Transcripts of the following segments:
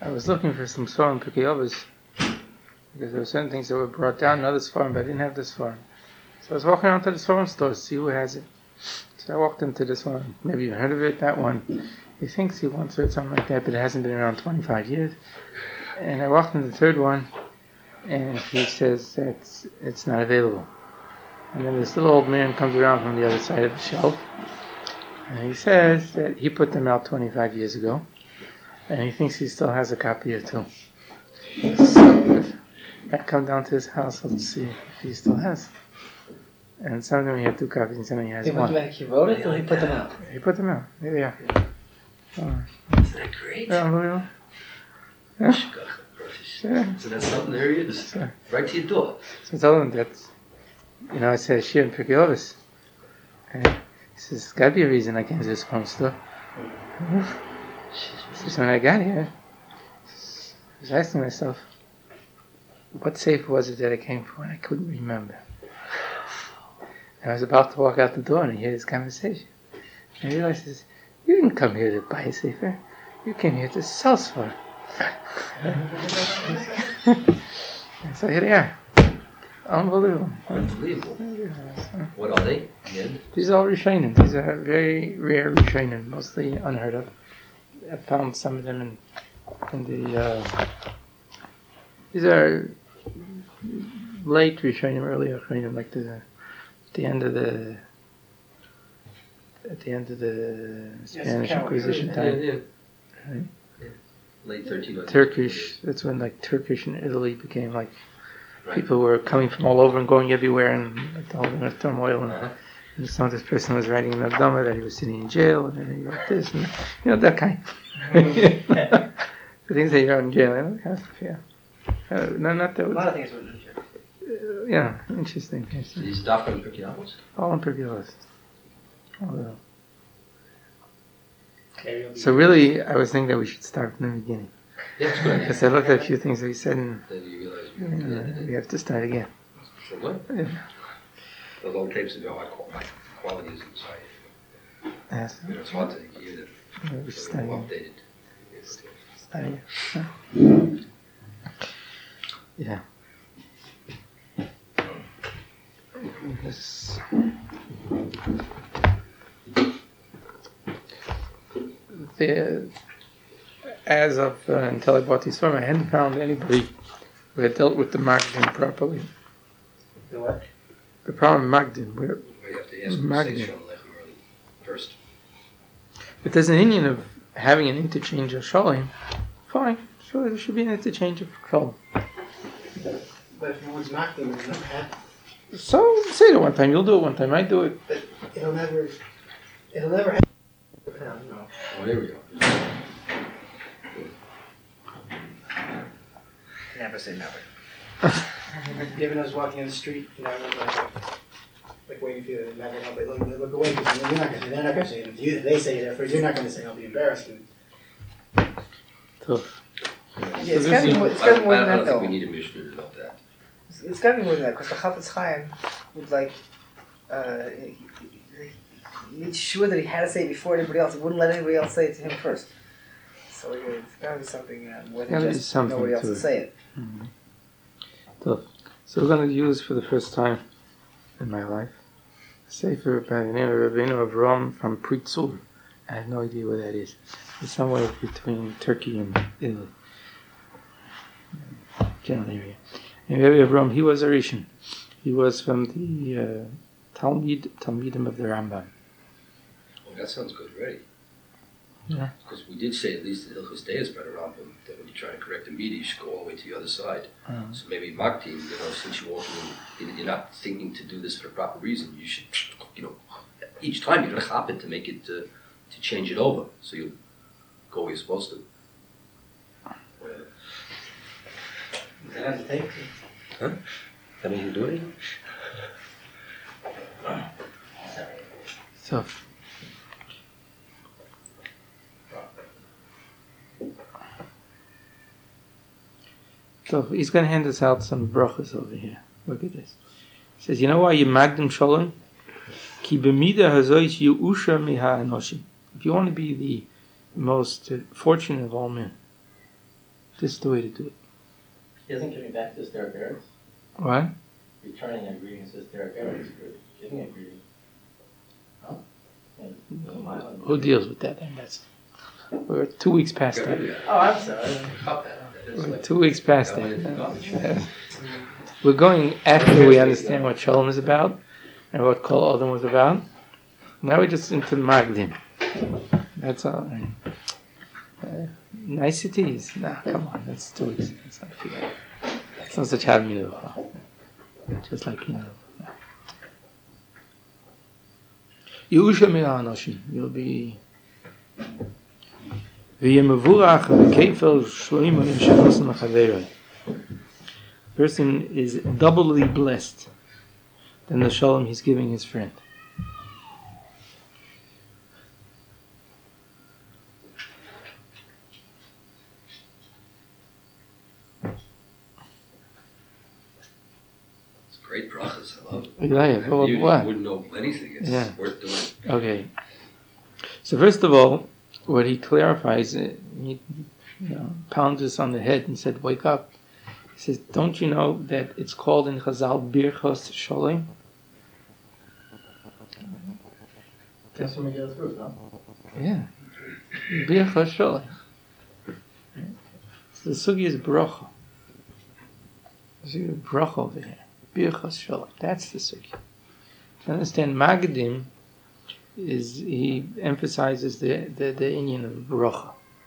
I was looking for some Sfarim Pirkei Avos because there were certain things that were brought down in other Sfarim, but I didn't have this Sfarim. So I was walking around to the Sfarim store to see who has it. So I walked into this one. Maybe you heard of it, that one. He thinks he once heard something like that, but it hasn't been around 25 years. And I walked into the third one, and he says that it's not available. And then this little old man comes around from the other side of the shelf, and he says that he put them out 25 years ago, and he thinks he still has a copy or two. So if I come down to his house, let's see if he still has. And some of them he had 2 copies, and some of them he has one. He wrote it, or he put them out? He put them out. There they are. Isn't that great? Unbelievable. Yeah. So that's something there it is. Right to your door. So I told him that, I said, Shir and Pirkei Avos. And he says, there's got to be a reason I came to this phone store. So when I got here, I was asking myself, what safe was it that I came for? And I couldn't remember. And I was about to walk out the door and I hear this conversation. And I realized, you didn't come here to buy a safer. You came here to sell Sfarim. So here they are. Unbelievable. What are they? Yeah. These are all Rishonim. These are very rare Rishonim, mostly unheard of. I found some of them in the. These are late Rishonim, early Rishonim, like the end of the. At the end of the Spanish Inquisition time. Yeah. Right? Late 1300s. Turkish, that's when like Turkish and Italy became like, people were coming from all over and going everywhere, and like the whole turmoil. And some of this person was writing in the Abdama that he was sitting in jail, and then he wrote this, and that kind. The things that you wrote in jail, that kind of stuff, yeah. Not that. A lot of things were in jail. Yeah, interesting. So these Daf and Pirkei Avos? All in Pirkei Avos. So really, I was thinking that we should start from the beginning. Yeah, that's good. Because I looked at a few things that he said, and Then you realize we have to start again. So what? Yeah. Those old tapes of high quality is inside. Yes. It's hard to hear We should start them again. updated. Start again. Yeah. This. As of until I bought these from, I hadn't found anybody who had dealt with the Magdin properly. The what? The problem Magdin, where We have to ask Magdin. first. If there's an Indian of having an interchange of Shalom, fine. Sure, there should be an interchange of Shalom. But if no one's Makdim, it's not happening. So say it one time. You'll do it one time. I do it. But it'll never happen. No. Oh, here we go. Never say never. You ever notice walking in the street, like waiting for you to never know, they look away because they're not going to say it. If you, they say it at first, you're not going to say, I'll be embarrassed. Tough. Yeah, it's got to be more than that, though. I don't think we need a Mishnah about that. It's got to be more than that, because the Chafetz Chaim would he made sure that he had to say it before anybody else. He wouldn't let anybody else say it to him first. So it's got to be something more than just nobody else to say it. Mm-hmm. Tough. So we're going to use for the first time in my life a sefer by the name of Rabbeinu Avram from Pritzul. I have no idea where that is. It's somewhere between Turkey and Italy. General area. And Rabbi Avram, he was a Rishon. He was from the Talmidim of the Rambam. Well, that sounds good already. Yeah. Because we did say at least the Hilchos Deis by the Rambam that when you try to correct a media, you should go all the way to the other side. So maybe Maktim, since you're walking in, you're not thinking to do this for the proper reason, you should, each time you're going to hop it to make it, to change it over, so you'll go where you're supposed to. That has to take. Huh? That means you do it? So he's going to hand us out some brachas over here. Look at this. He says, you know why you magdim shalom? Ki b'mida hazois yu'usha miha anoshim. If you want to be the most fortunate of all men, This is the way to do it. He isn't giving back to his therapists. What? Returning a greeting to his therapists for giving a greeting. Huh? Who deals with that? And we're 2 weeks past that. Oh, I'm sorry. We're 2 weeks past that. We're going after we understand what Shalom is about and what Kol Adam was about. Now we're just into Magdim. That's all. Niceties? Nah, come on. That's 2 weeks. It's not such hard minute. Just like, Yehusha Mi'anoshim. You'll be... Person is doubly blessed than the shalom he's giving his friend. It's great process. I love it. Yeah, well, You what? wouldn't know anything. It's worth doing. Okay. So first of all, what he clarifies, he pounds us on the head and said, "Wake up." He says, "Don't you know that it's called in Chazal Birchos Sholem?" That's when we go through, no? Yeah, Birchos Sholem. So the sugi is bracha. The sugi is bracha over here. Birchos Sholem. That's the sugi. To understand Magadim, is he emphasizes the inyan of bracha.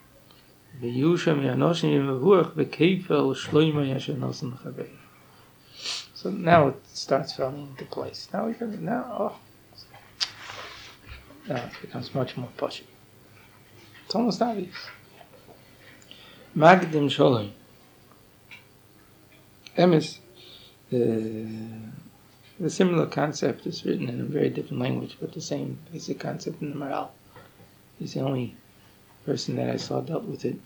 So now it starts falling into place. Now it becomes much more pushy. It's almost obvious. Magdim Sholem. Emes, the similar concept is written in a very different language, but the same basic concept in the Maral. He's the only person that I saw dealt with it.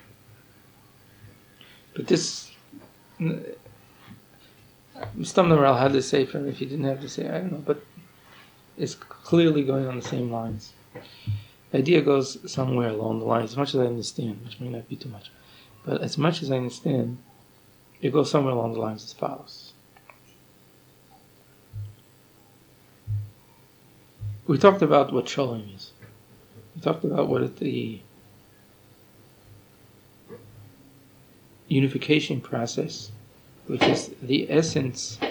But this, Stam the Maral had the Sefer, if he didn't have the Sefer, I don't know, but it's clearly going on the same lines. The idea goes somewhere along the lines, as much as I understand, which may not be too much, but as much as I understand, it goes somewhere along the lines as follows. We talked about what Shalom is. We talked about what the unification process, which is the essence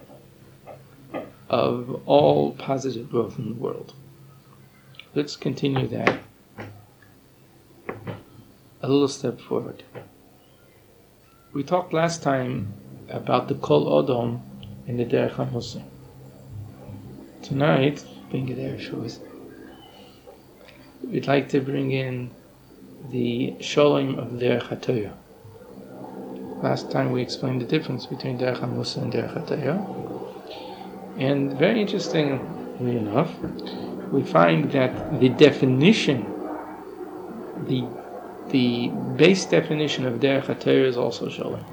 of all positive growth in the world. Let's continue that a little step forward. We talked last time about the Kol Odom and the Derech HaMoshe. Tonight, we'd like to bring in the Sholem of Derech HaTorah. Last time we explained the difference between Derech HaMoshe and Derech HaTorah. And very interestingly enough, we find that the definition, the base definition of Derech HaTorah is also Sholem.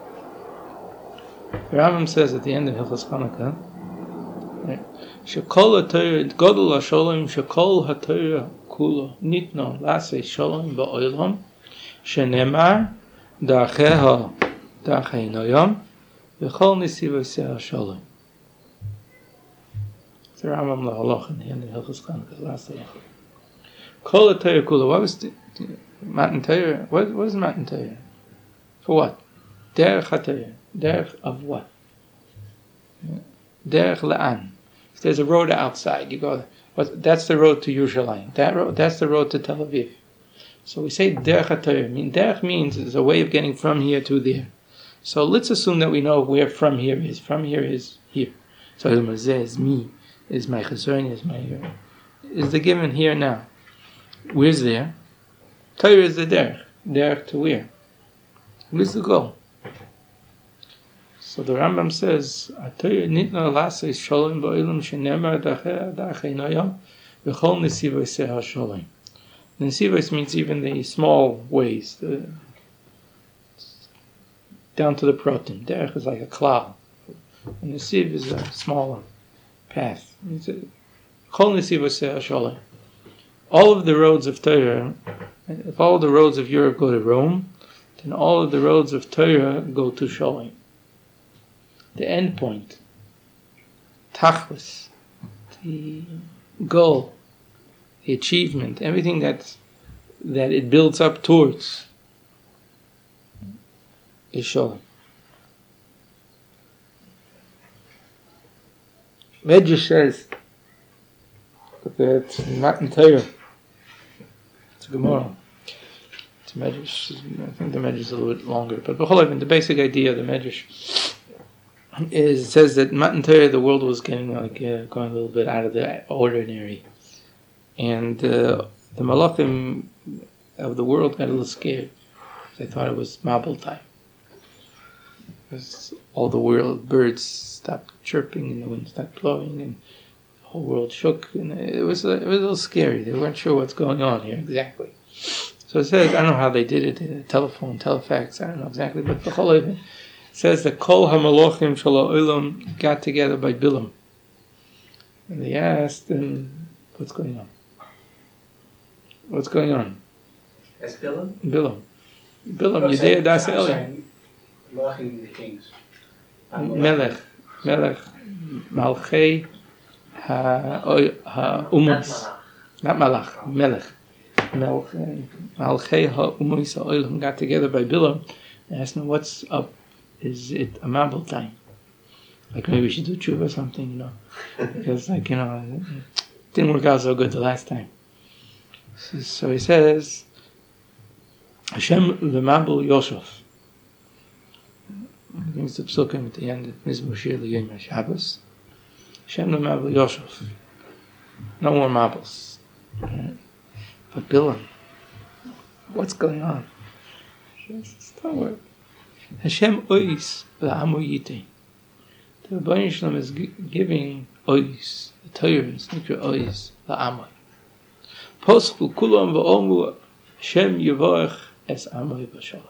The Rambam says at the end of Hilchos Chanukah, Shekol HaTorah, Godel HaSholem, Shekol HaTorah Kulo, Nitno, Lasei Sholem Ba'olam, Shenemar, Da'acheha, Da'achei Noyam, V'chol Nisivosei HaSholem. It's the Rambam L'Halach in the end of Hilchos Chanukah, last day. Kol HaTorah Kulo, what was the Matan Torah? What is Matan Torah? For what? Derech HaTorah. Derech of what? Derech La'an. If there's a road outside, you go, that's the road to Yerushalayim. That's the road to Tel Aviv. So we say Derech HaTorah. Derech means it's a way of getting from here to there. So let's assume that we know where from here is. From here is here. So Ilmazeh is me, is my Chesron, is the given here now. Where's there? Torah is the derech. Derech to where? Where's the goal? So the Rambam says, "Torah nitna lasei sholem ba'olam shenemar da'achei noyam v'chol nesivosei hasholem." Nesivos means even the small ways, down to the protein. Derech is like a cloud, and nesiv is a smaller path. Chol nesivosei hasholem. All of the roads of Torah, if all the roads of Europe go to Rome, then all of the roads of Torah go to Sholem. The end point, Tachlis, the goal, the achievement, everything that it builds up towards is Sholem. Medrash says that Matan Torah, it's a Gemara, it's a Medrash, I think the Medrash is a little bit longer, but the basic idea of the Medrash is, it says that Matan Torah, the world was getting going a little bit out of the ordinary, and the Malachim of the world got a little scared. They thought it was Mabul time. Because all the world birds stopped chirping and the wind stopped blowing and the whole world shook, and it was a little scary. They weren't sure what's going on here exactly. So it says, I don't know how they did it, telephone, telefax, I don't know exactly, but the whole event says that Kol HaMalochim Shelo Olam got together by Bilam. And they asked him, what's going on? What's going on? That's Bilam? Bilam, Yedei Das Elim. Malachim, the kings. Melech, Malchei HaUmos, not Malach, Melech. Malchei HaUmos HaOlam got together by Bilam and asked him, what's up? Is it a Mabul time? Like maybe we should do tshuva or something, because it didn't work out so good the last time. So he says, Hashem L'Mabul Yosef. I think it's the psukim at the end of Mizmor Shir L'Yom HaShabbos. Hashem L'Mabul Yosef. No more Mabuls. Right? But Bilam, what's going on? Don't worry. Hashem Ois L'Amu Yitein. The Rebbeinu Shalom is giving Ois, the Torah, it's Nikra Ois L'Amu. Poschu Kulam V'Omu Hashem Yevorech Es Amu B'Shalom.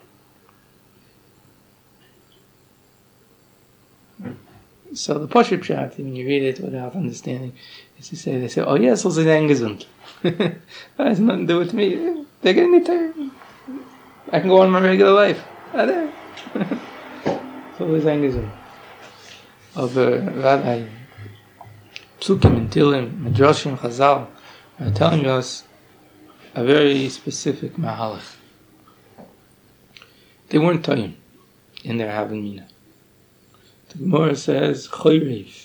So the Posher Pshat, when you read it without understanding, is to say, they say, oh yes, also they're gesund. That has nothing to do with me. They're getting it there. I can go on my regular life. So they're gesund. Aber Radai, Psukim and Tilim, Midrashim, Chazal are telling us a very specific mahalach. They weren't toyim in their Havin Mina. The Gemara says, Choyrev.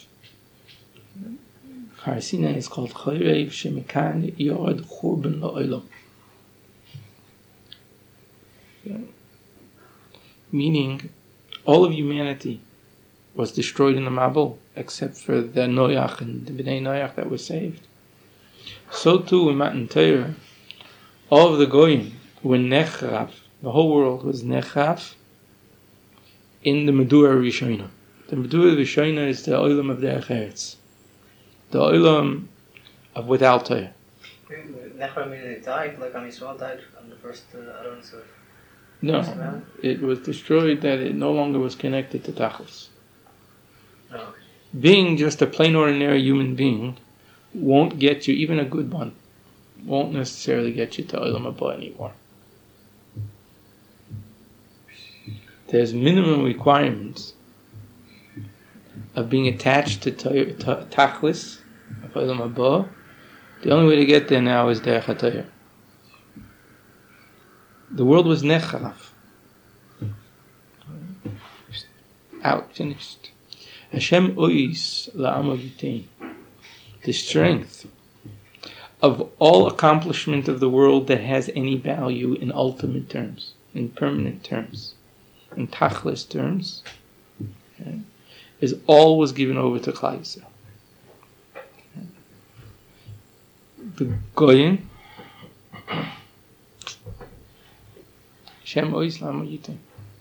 Har Sinai is called Choyrev, Shemikan Yorad Churban La'olam. Meaning, all of humanity was destroyed in the Mabul, except for the Noach and the Bnei Noach that were saved. So too in Matan Torah, all of the Goyim were Nechrav. The whole world was Nechrav in the Medura Rishonah. The Medura Rishonah is the Olam of the Eretz, the Olam of without Torah. Nechrav meaning they died, like Yisrael died on the first Aron Tzur. No, it was destroyed that it no longer was connected to Tachlis. Oh, okay. Being just a plain ordinary human being won't get you, even a good one, won't necessarily get you to Olam Haba anymore. There's minimum requirements of being attached to Tachlis, of Olam Haba. The only way to get there now is Derech HaTorah. The world was Nechrav. Out, finished. Hashem Ois La'amu Yitein. The strength of all accomplishment of the world that has any value in ultimate terms, in permanent terms, in Tachlis terms, okay, is always given over to Klal Yisrael. The Goyim, Hashem Ois La'amu Yitein.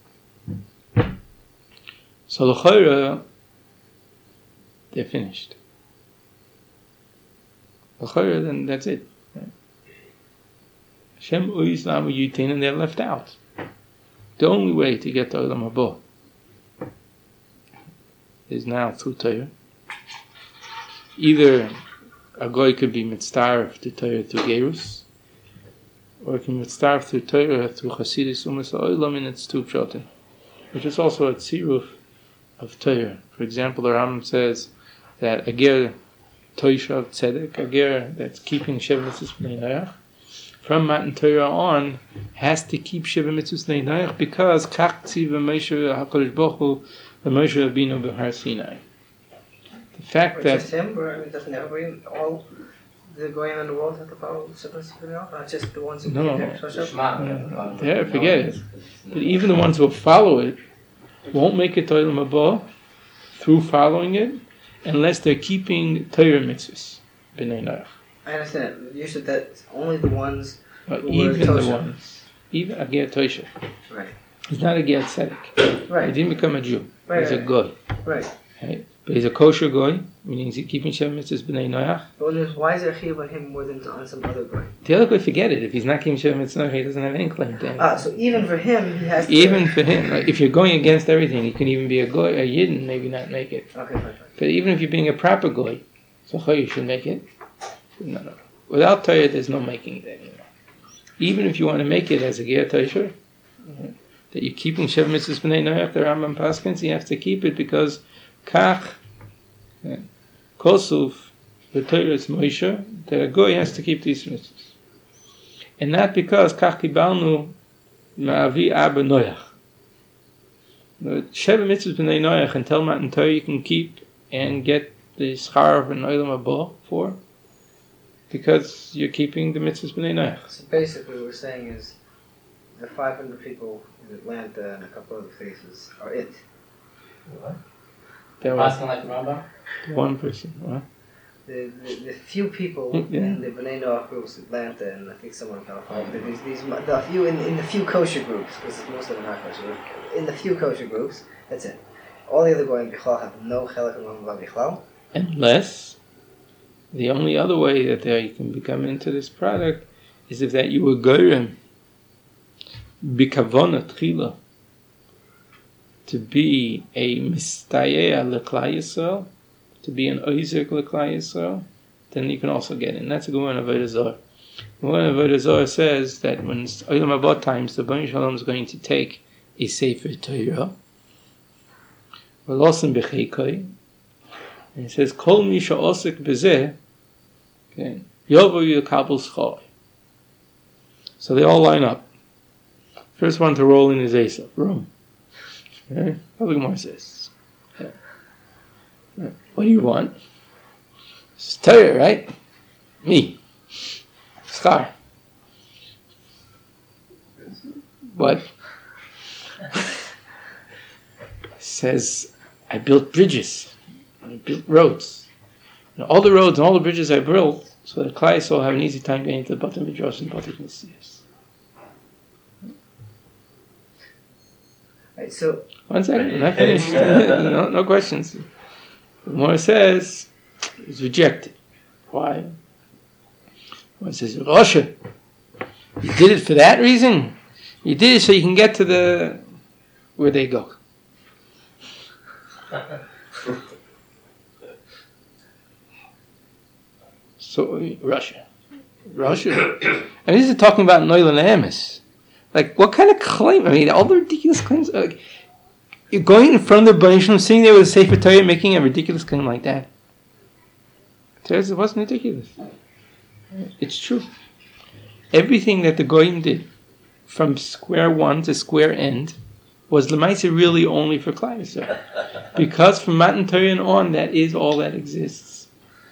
So l'chayra, they're finished. L'chayra, then that's it. Hashem Ois La'amu Yitein, and they're left out. The only way to get to Olam Haba is now through Torah. Either a goy could be mitzvah to Torah through Gerus, or it can starve through Torah, through Chasidus Umas Ha'olam, and it's two pshatim, which is also a tziruf of Torah. For example, the Rambam says that a ger Toishav Tzedek, a ger that's keeping Sheva Mitzvahs B'nai Noach, from Matan Torah on, has to keep Sheva Mitzvahs B'nai Noach because Kach Tziv Moshe HaKadosh Baruch Hu Moshe Rabbeinu b'Har Sinai. The fact that just him, or doesn't everybody, all the goyim in the world have to follow Sheva Mitzvahs B'nai Noach, not just the ones who No. keep it? yeah, forget it. But even the ones who follow it won't make it to Olam Haba through following it unless they're keeping Torah mitzvahs. B'nai Noach. I understand. You said that only the ones But who even were the Tosha. ones, even a ger Toishav, Right. he's not a ger Tzedek. He Right. didn't become a Jew. Right, He's a right. goy. Right. Right? But he's a kosher goy, meaning he's keeping Sheva Mitzvahs B'nai Noach. But why is there a chiyuv on him more than on some other goy? The other guy, forget it. If he's not keeping Sheva Mitzvahs, he doesn't have any claim to it. So even for him, he has to... Even for him, like, if you're going against everything, you can even be a goy, a yid, and maybe not make it. Okay, fine. But even if you're being a proper goy, so you should make it. No. Without Torah, there's no making it anymore. Even if you want to make it as a ger Toishav, that you're keeping Sheva Mitzvahs B'nai Noach, the Rambam Paskins, you have to keep it because Kach, Kosuf, the Torah is Moshe, that a goy has to keep these mitzvahs. And not because Kach Kibalnu Ma'avi Abba Noach. Sheva Mitzvahs B'nai Noach until Matan Torah you can keep and get the schar of an Olam Haba for, because you're keeping the Mitzvahs B'nai Noach. So basically what we're saying is the 500 people in Atlanta and a couple other places are it. That was Asking like the Rambam? one person. What? The few people Yeah. in the B'nai Noach groups, Atlanta and I think someone in California, the few in the few kosher groups, because most of them are not kosher, in the few kosher groups, that's it. All the other goyim bichlal have no chelak in Olam Haba bichlal. Unless the only other way that you can become into this product is if that you were goyim bikavona tchila to be a mistayeh l'klal Yisrael, to be an oizik l'klal Yisrael, then you can also get in. That's a good one of Avodah Zarah. One of Avodah Zarah says that when it's Olam Haba times, the Bnei Shalom is going to take a Sefer Torah, v'losim b'cheikoi, and it says, Kol mi she'osek b'zeh, okay, yovo yekabel schar. So they all line up. First one to roll in is Esav, Rome. Okay? What the Gemara says. Okay. What do you want? It's Torah, right? Me. Schar. What? Says, I built bridges. I built roads. And all the roads and all the bridges I built, so that Klal Yisrael have an easy time getting to the Batan Midrash and Batan Messias. Right, so One second, I'm not finished. no questions. The Gemara says it's rejected. Why? One says, Rasha, you did it for that reason? You did it so you can get to where they go. So, Russia. I mean, this is talking about Noilan Amos. Like, what kind of claim? I mean, all the ridiculous claims. Like, you're going in front of the Bnei Shalom, sitting there with a Sefer Torah, making a ridiculous claim like that. It wasn't ridiculous. It's true. Everything that the Goyim did, from square one to square end, was Lemaisa really only for Klal Yisrael. Because from Matan Torah and on, that is all that exists.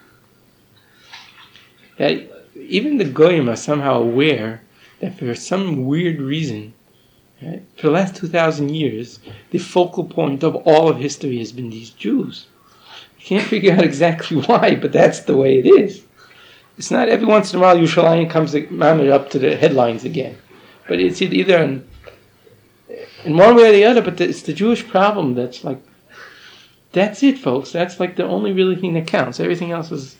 That even the Goyim are somehow aware that for some weird reason, right, for the last 2,000 years, the focal point of all of history has been these Jews. You can't figure out exactly why, but that's the way it is. It's not every once in a while Yerushalayim comes up to the headlines again. But it's either in one way or the other, but it's the Jewish problem that's like, that's it, folks. That's like the only really thing that counts. Everything else is...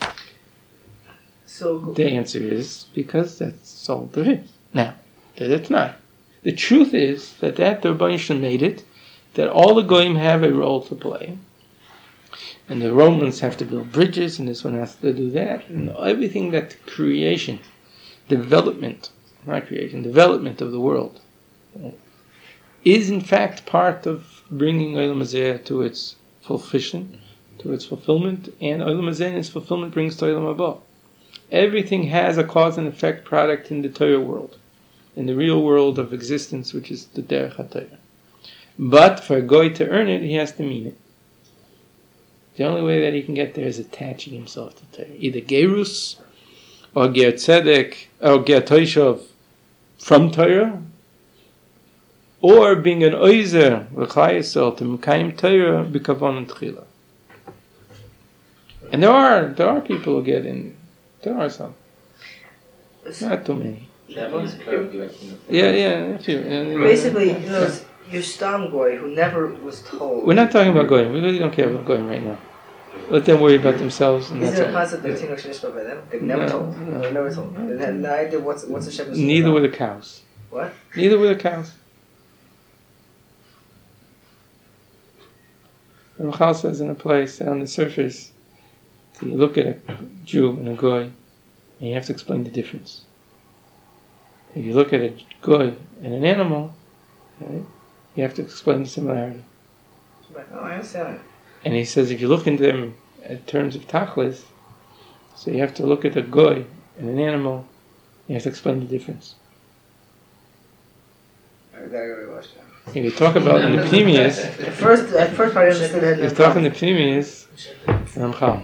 So the answer is because that's all there is. Now, that it's not. The truth is that the Rebbeinu Shalom made it, that all the Goyim have a role to play. And the Romans have to build bridges, and this one has to do that. And everything that creation, development, not creation, development of the world, is in fact part of bringing Olam Hazeh to its fulfillment, and Olam Hazeh and its fulfillment brings to Olam Haba. Everything has a cause and effect product in the Torah world, in the real world of existence, which is the Derech HaTorah. But for a goy to earn it, he has to mean it. The only way that he can get there is attaching himself to Torah. Either Gerus, or Ger Tzedek, or Ger Toishav from Torah, or being an Oizer, L'chai Yisrael, to Mekayim Torah, B'kavon Tchila. And there are people who get in. There are some. Not too many. Yeah. A few. Basically, your Stam Goy who never was told. We're not talking about going. We really don't care about going right now. Let them worry about themselves. And is there a concept of Tinok Shnishma by them? They've never told. No. They've never told. They had no idea what's a shepherd's. Neither were the cows. What? Neither were the cows. The Ramchal says in a place that on the surface, you look at a Jew and a Goy, and you have to explain the difference. If you look at a Goy and an animal, right, you have to explain the similarity. Oh, I understand. And he says if you look into them in terms of Tachlis, so you have to look at a Goy and an animal, you have to explain the difference. I gotta go watch that. If you talk about in the Pnimius, At first part I understood it. if you talk in the Pnimius, Ramchal.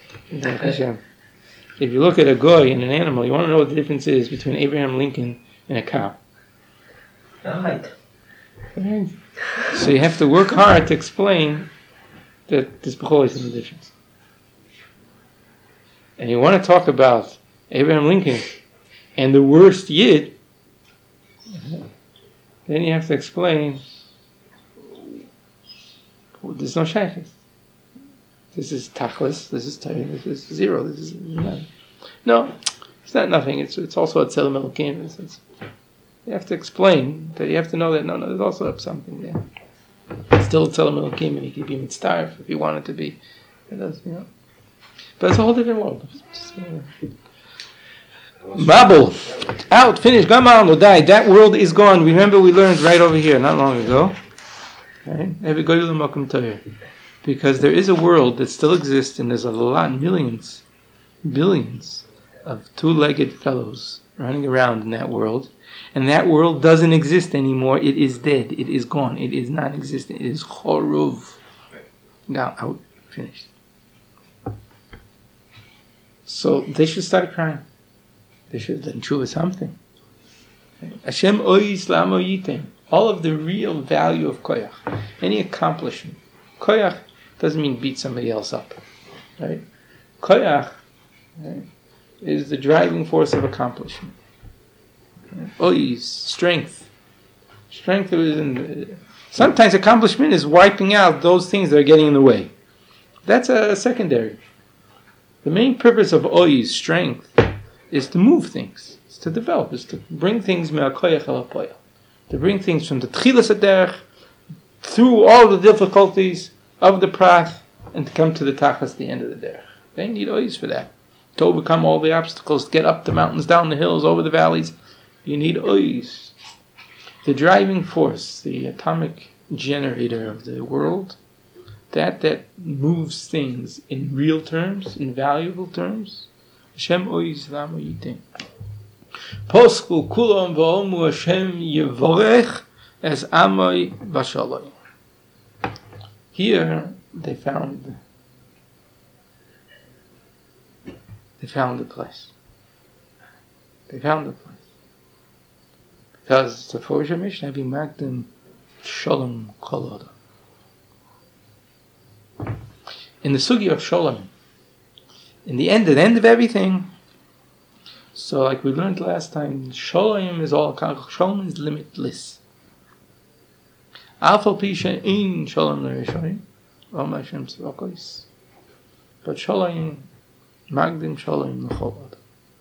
If you look at a Goy and an animal, you want to know what the difference is between Abraham Lincoln and a cow. Right. Right? So you have to work hard to explain that there's always a difference. And you want to talk about Abraham Lincoln and the worst Yid, then you have to explain there's no shaykhs. This is tachlis, this is Torah, this is zero, this is nothing. No, it's not nothing, it's also a tzelem elokim. You have to explain that, you have to know that, no, there's also something there. It's still a tzelem elokim, and he could be mitzdarf if he wanted to be. It does, But it's a whole different world. Babel, out, finished, gamal, no died. That world is gone. Remember we learned right over here, not long ago. Right? Every go to the Makom Torah. Because there is a world that still exists, and there's a lot, billions of two-legged fellows running around in that world, and that world doesn't exist anymore. It is dead. It is gone. It is non-existent. It is choruv. Now, out, finished. So they should start crying. They should then tshuva something. Hashem ois lamo yitem. All of the real value of koyach, any accomplishment. Koyach doesn't mean beat somebody else up, right? Koyach, right, is the driving force of accomplishment. Ois, strength. Strength is in. Sometimes accomplishment is wiping out those things that are getting in the way. That's a secondary. The main purpose of ois, strength, is to move things. It's to develop. It's to bring things me'akoyach el apoyach. To bring things from the tchilas haderech through all the difficulties of the prath and to come to the tachas, the end of the derech. They need ois for that. To overcome all the obstacles, to get up the mountains, down the hills, over the valleys. You need ois. The driving force, the atomic generator of the world, that moves things in real terms, in valuable terms. Hashem ois lamo yitem. Posku kulon v'omu Hashem yevorech es amoi v'shalom. Here they found the place. They found the place. Because the Forja Mishnah having magdim shalom kol adam. In the sugi of shalom, in the end of everything. So, like we learned last time, shalom is all. Shalom is limitless. Alpha pisha in shalom l'rishonim, Om Hashem tzvakos. But shalom, magdim shalom l'chol adam.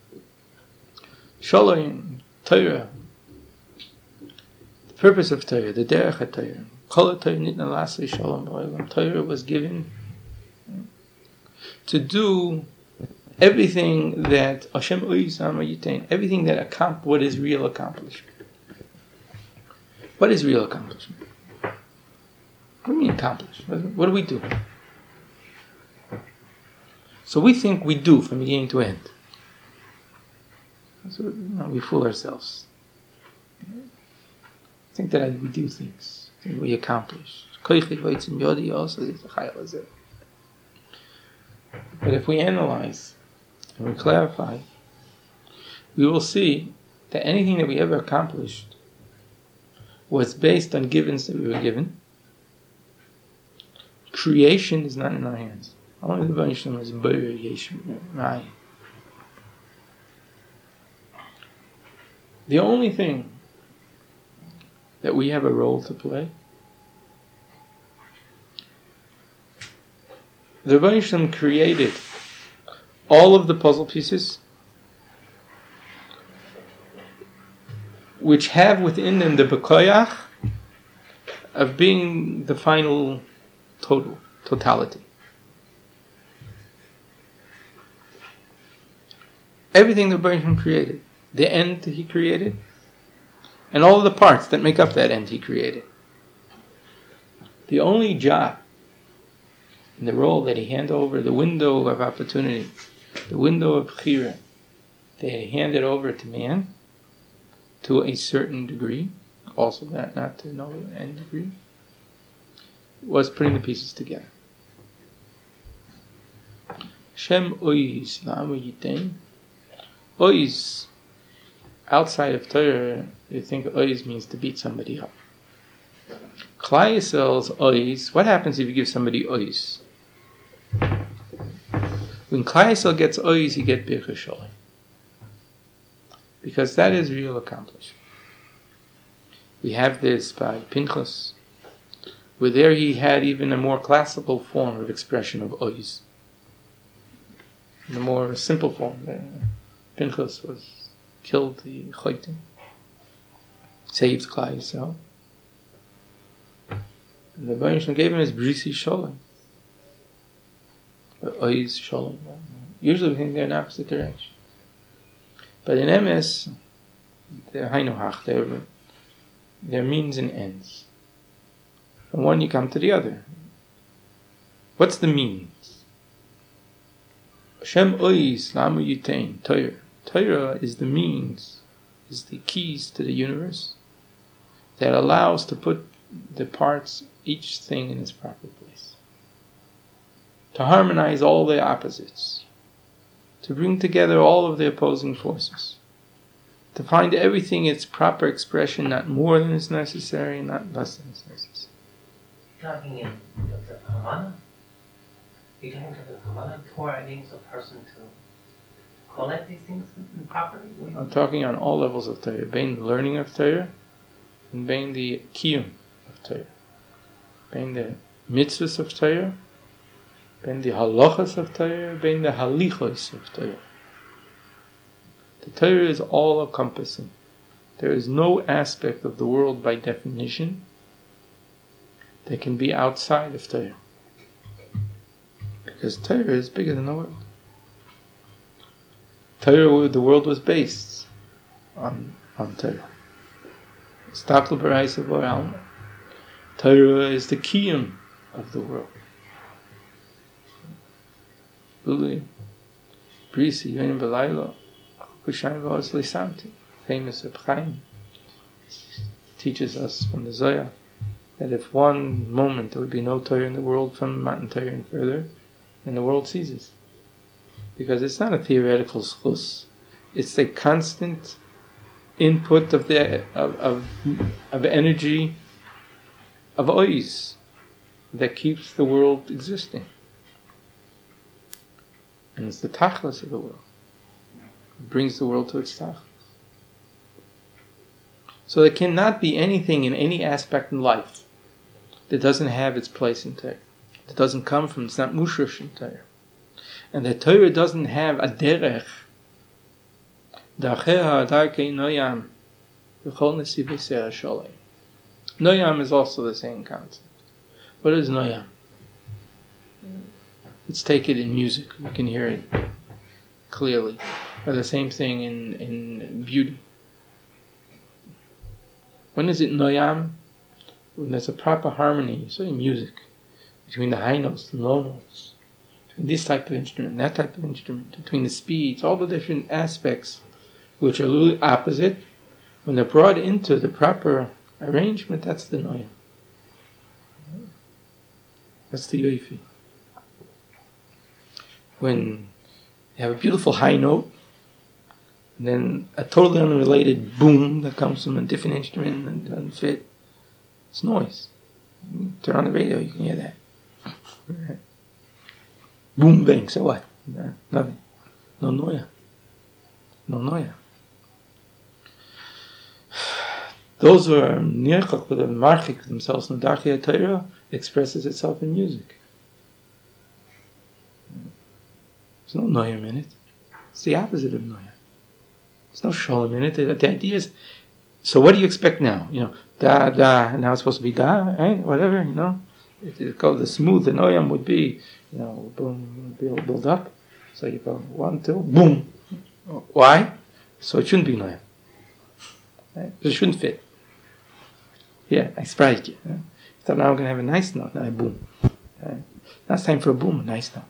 Shalom, Torah. The purpose of Torah, the derech HaTorah. Kol Torah nitna l'asei shalom b'olam. Torah was given to do everything that Hashem Oisam Yitain, everything that what is real accomplishment. What is real accomplishment? What do you mean accomplish? What do we do? So we think we do from beginning to end. So, we fool ourselves. Think that we do things. Think we accomplish. But if we analyze and we clarify, we will see that anything that we ever accomplished was based on givens that we were given. Creation is not in our hands. Only the Banishlam is right. The only thing that we have a role to play, the Banishlam created all of the puzzle pieces which have within them the bekoyach of being the final totality. Everything the Banishlam created, the end he created, and all of the parts that make up that end he created. The only job and the role that he handed over, the window of opportunity, the window of bechira, that he handed over to man to a certain degree, also that not to no end degree, was putting the pieces together. Shem Ois La'amu Yitain. Ois, outside of Torah, you think Ois means to beat somebody up. Klal Yisrael's Ois, what happens if you give somebody Ois? When Klal Yisrael gets Ois, he gets Birchas Sholem. Because that is real accomplishment. We have this by Pinchas, where there he had even a more classical form of expression of Ois. The more simple form. Pinchas was killed the Choitim, saved Klal Yisrael. And the Banishlam gave him his Brisi Sholem. Ois Sholem. Usually we think they're in opposite direction. But in MS, they're Hainohach, they're means and ends. From one you come to the other. What's the means? Hashem Ois La'amu Yitain, Torah. Torah is the means, is the keys to the universe that allows to put the parts, each thing in its proper place. To harmonize all the opposites. To bring together all of the opposing forces. To find everything its proper expression, not more than is necessary, not less than is necessary. Talking in the Hamana? You're talking to the Hamana Torah needs a person to collect these things properly? I'm talking on all levels of Torah. Bein the learning of Torah and bein the kiyum of Torah. Bein the mitzvahs of Torah, bein the halachas of Torah, bein the halichos of Torah. The Torah is all encompassing. There is no aspect of the world by definition that can be outside of Torah. Because Torah is bigger than the world. Torah, the world was based on Torah. Staklu B'Raisa V'Alma. Torah is the kiyum of the world. Uli, Brisi, Yonim B'Laylo, Kushayim V'Oz Lisanti, famous Reb Chaim, teaches us from the Zohar that if one moment there would be no Torah in the world from Matan Torah and further, then the world ceases. Because it's not a theoretical schus. It's the constant input of energy, of ois, that keeps the world existing. And it's the tachlis of the world. It brings the world to its tachlis. So there cannot be anything in any aspect in life that doesn't have its place in Torah. That doesn't come from, it's not mushrosh in Torah. And the Torah doesn't have a derech. Darcheha darkei noyam v'chol nesivei serah sholem. Noyam is also the same concept. What is noyam? Let's take it in music. We can hear it. clearly, or the same thing in beauty. When is it noyam? When there's a proper harmony, so in music, between the high notes and low notes, between this type of instrument and that type of instrument, between the speeds, all the different aspects which are really opposite, when they're brought into the proper arrangement, that's the noyam. That's the yoifi. When you have a beautiful high note, and then a totally unrelated boom that comes from a different instrument and doesn't fit, it's noise. You turn on the radio, you can hear that. Boom, bang, so what? Nothing. No noya. No noya. Those who are nirchach, with a marchik themselves in the Darchei HaTorah, expresses itself in music. There's no noyam in it. It's the opposite of noyam. There's no shalom in it. The idea is, so what do you expect now? Da, now it's supposed to be da, right? Whatever, If it goes the smooth, the noyam would be, boom, build up. So you go 1, 2, boom. Why? So it shouldn't be noyam. Right? It shouldn't fit. Yeah, I sprayed you. So now I'm going to have a nice note. Now I boom. Right? Now it's time for a boom, a nice note.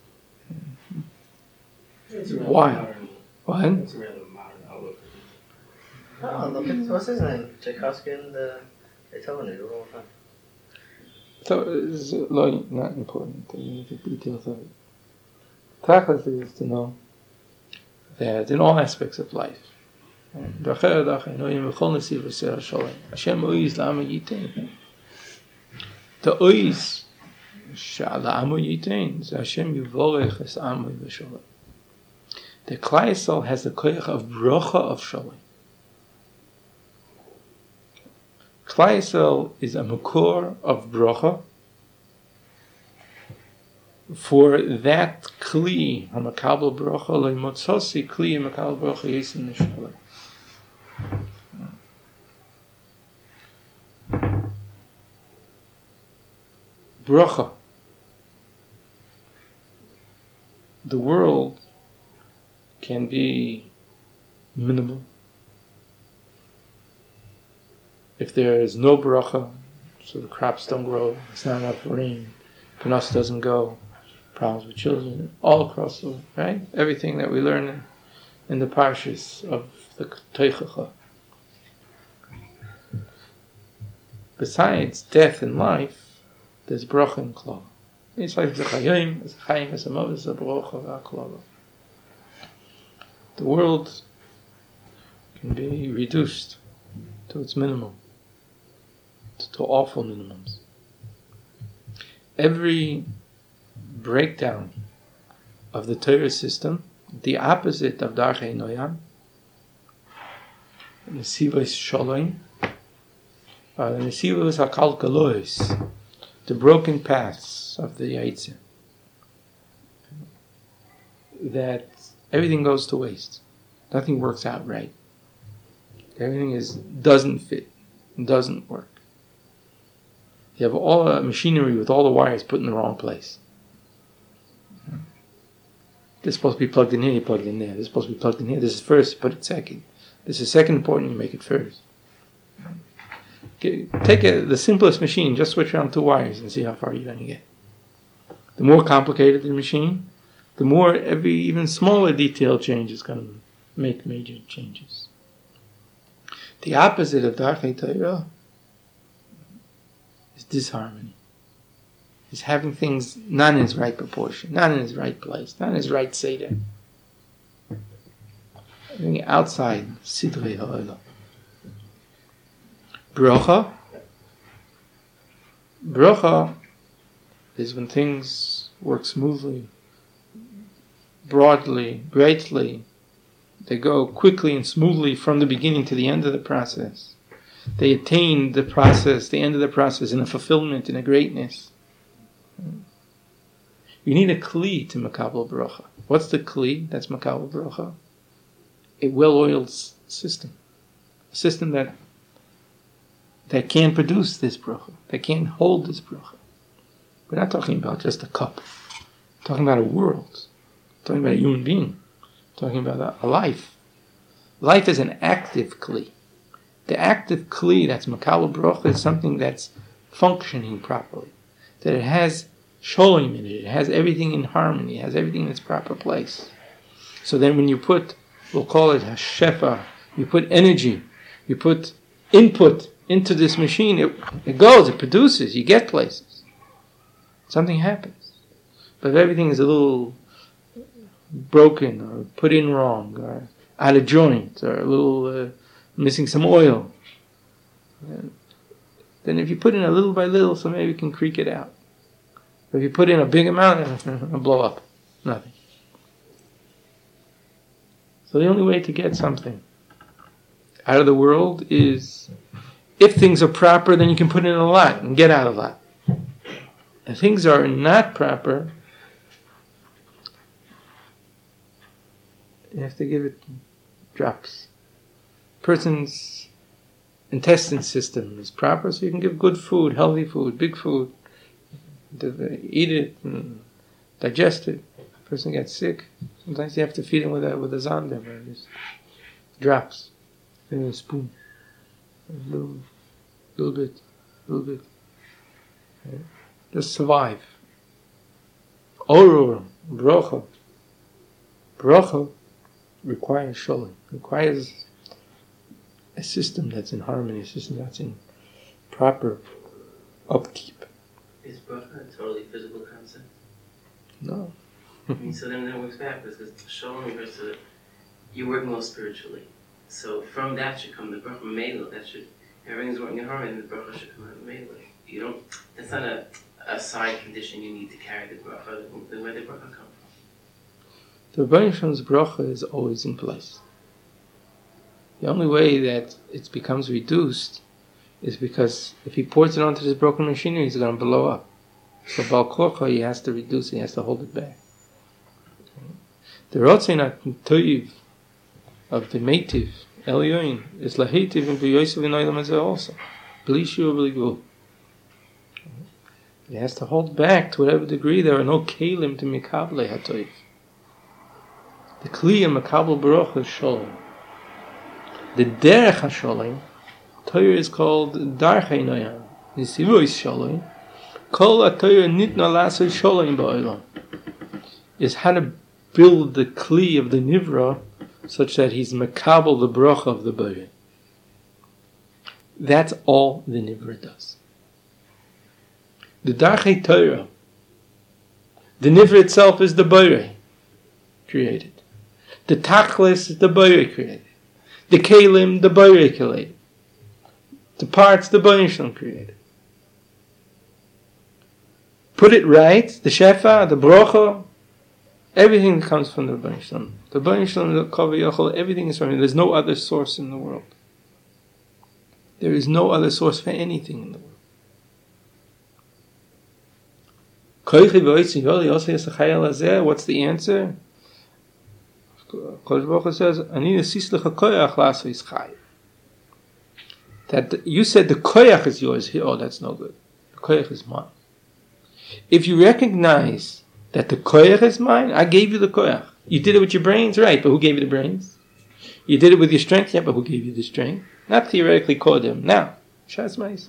Why? What? It's a rather modern outlook. Oh, look at, what's his name? Tchaikovsky and Beethoven, they do it all the time. So it's not important, the details of it. Tachlis is to know that in all aspects of life, Hashem the ois she'ala amo yitain is Hashem yivorech es amo v'sholem. The Klal Yisrael has the koyach of brocha of sholem. Klal Yisrael is a makor of brocha for that kli hamakabel brocha leimotzosi kli hamakabel brocha yisin nesholem. Bracha. The world can be minimal. If there is no bracha, so the crops don't grow, it's not enough rain, panas doesn't go, problems with children, all across the world, right? Everything that we learn in the parshas of the Teichacha. Besides death and life, there's bracha and klal. It's like the chayim, it's chayim, it's a mov, it's a bracha, v'aklal. The world can be reduced to its minimum, to awful minimums. Every breakdown of the Torah system, the opposite of Darchei Noyam, Nesivos Sholem, Nesivos HaKalkalos, the broken paths of the Yaitzim, that everything goes to waste. Nothing works out right. Everything doesn't fit, doesn't work. You have all the machinery with all the wires put in the wrong place. This is supposed to be plugged in here, you plug it in there. This is supposed to be plugged in here. This is first, put it second. This is second important, you make it first. Take the simplest machine, just switch around 2 wires and see how far you're going to get. The more complicated the machine, the more every even smaller detail change is going to make major changes. The opposite of Darchei Torah is disharmony. Is having things not in its right proportion, not in its right place, not in its right seder. Everything outside Sidrei Ha'olam. Bracha is when things work smoothly, broadly, greatly. They go quickly and smoothly from the beginning to the end of the process. They attain the process, the end of the process, in a fulfillment, in a greatness. You need a kli to makabel bracha. What's the kli that's makabel bracha? A well-oiled system. A system that can produce this bracha, that can hold this bracha. We're not talking about just a cup. We're talking about a world. We're talking about a human being. talking about a life. Life is an active kli. The active kli that's makabel bracha is something that's functioning properly. That it has sholem in it. It has everything in harmony. It has everything in its proper place. So then when you put, we'll call it hashefa, you put energy, you put input into this machine, it goes, it produces, you get places. Something happens. But if everything is a little broken or put in wrong or out of joint or a little missing some oil, then if you put in a little by little, so maybe you can creak it out. But if you put in a big amount, it'll blow up. Nothing. So the only way to get something out of the world is, if things are proper, then you can put in a lot and get out a lot. If things are not proper, you have to give it drops. Person's intestine system is proper, so you can give good food, healthy food, big food. Eat it and digest it. Person gets sick. Sometimes you have to feed him with a zonder, where it just drops in a spoon, a little bit. Okay. Just survive. Orur, bracha. Bracha requires sholem. Requires a system that's in harmony, a system that's in proper upkeep. Is bracha a totally physical concept? No. I mean, so then it works backwards, because shalom refers to you're working all spiritually. So from that should come the bracha mela. That should, everything's working in harmony, and the bracha should come out of mela. You don't. That's not a side condition you need to carry the bracha. The where the bracha come from. The Rebbeinu Shalom's bracha is always in place. The only way that it becomes reduced is because if he pours it onto this broken machinery, it's going to blow up. So Baal Korcha, he has to reduce it, he has to hold it back. The Rotzein HaToiv of the Meitiv, Elyoin, is Lahitiv and B'Yosef in Olam Hazeh also. B'li Shua B'li Gvul. He has to hold back to whatever degree there are no Kelim to Mikable HaToiv. The Kli of Makabel Baruch is Sholem. The Derech HaSholem, Torah is called Darchei Noyam. The Sivu is Sholem. Kol HaTorah Nitna Lasei Sholem Ba'olam. Is how to build the Kli of the Nivra such that he's Makabel the Bracha of the Borei. That's all the Nivra does. The Darchei Torah, the Nivra itself is the Borei created. The Tachlis is the Borei created. The Kelim, the Borei created. The parts, the Rebbeinu Shalom created. Put it right, the Shefa, the Brocha, everything comes from the Rebbeinu Shalom. The Rebbeinu Shalom, the Kaveh Yochel, everything is from him. There's no other source in the world. There is no other source for anything in the world. What's the answer? Kodesh Baruch Hu says, that you said the koyach is yours. Oh, that's no good. The koyach is mine. If you recognize that the koyach is mine, I gave you the koyach. You did it with your brains, right? But who gave you the brains? You did it with your strength, yeah. But who gave you the strength? Not theoretically kodem. Now, shas ma'isa.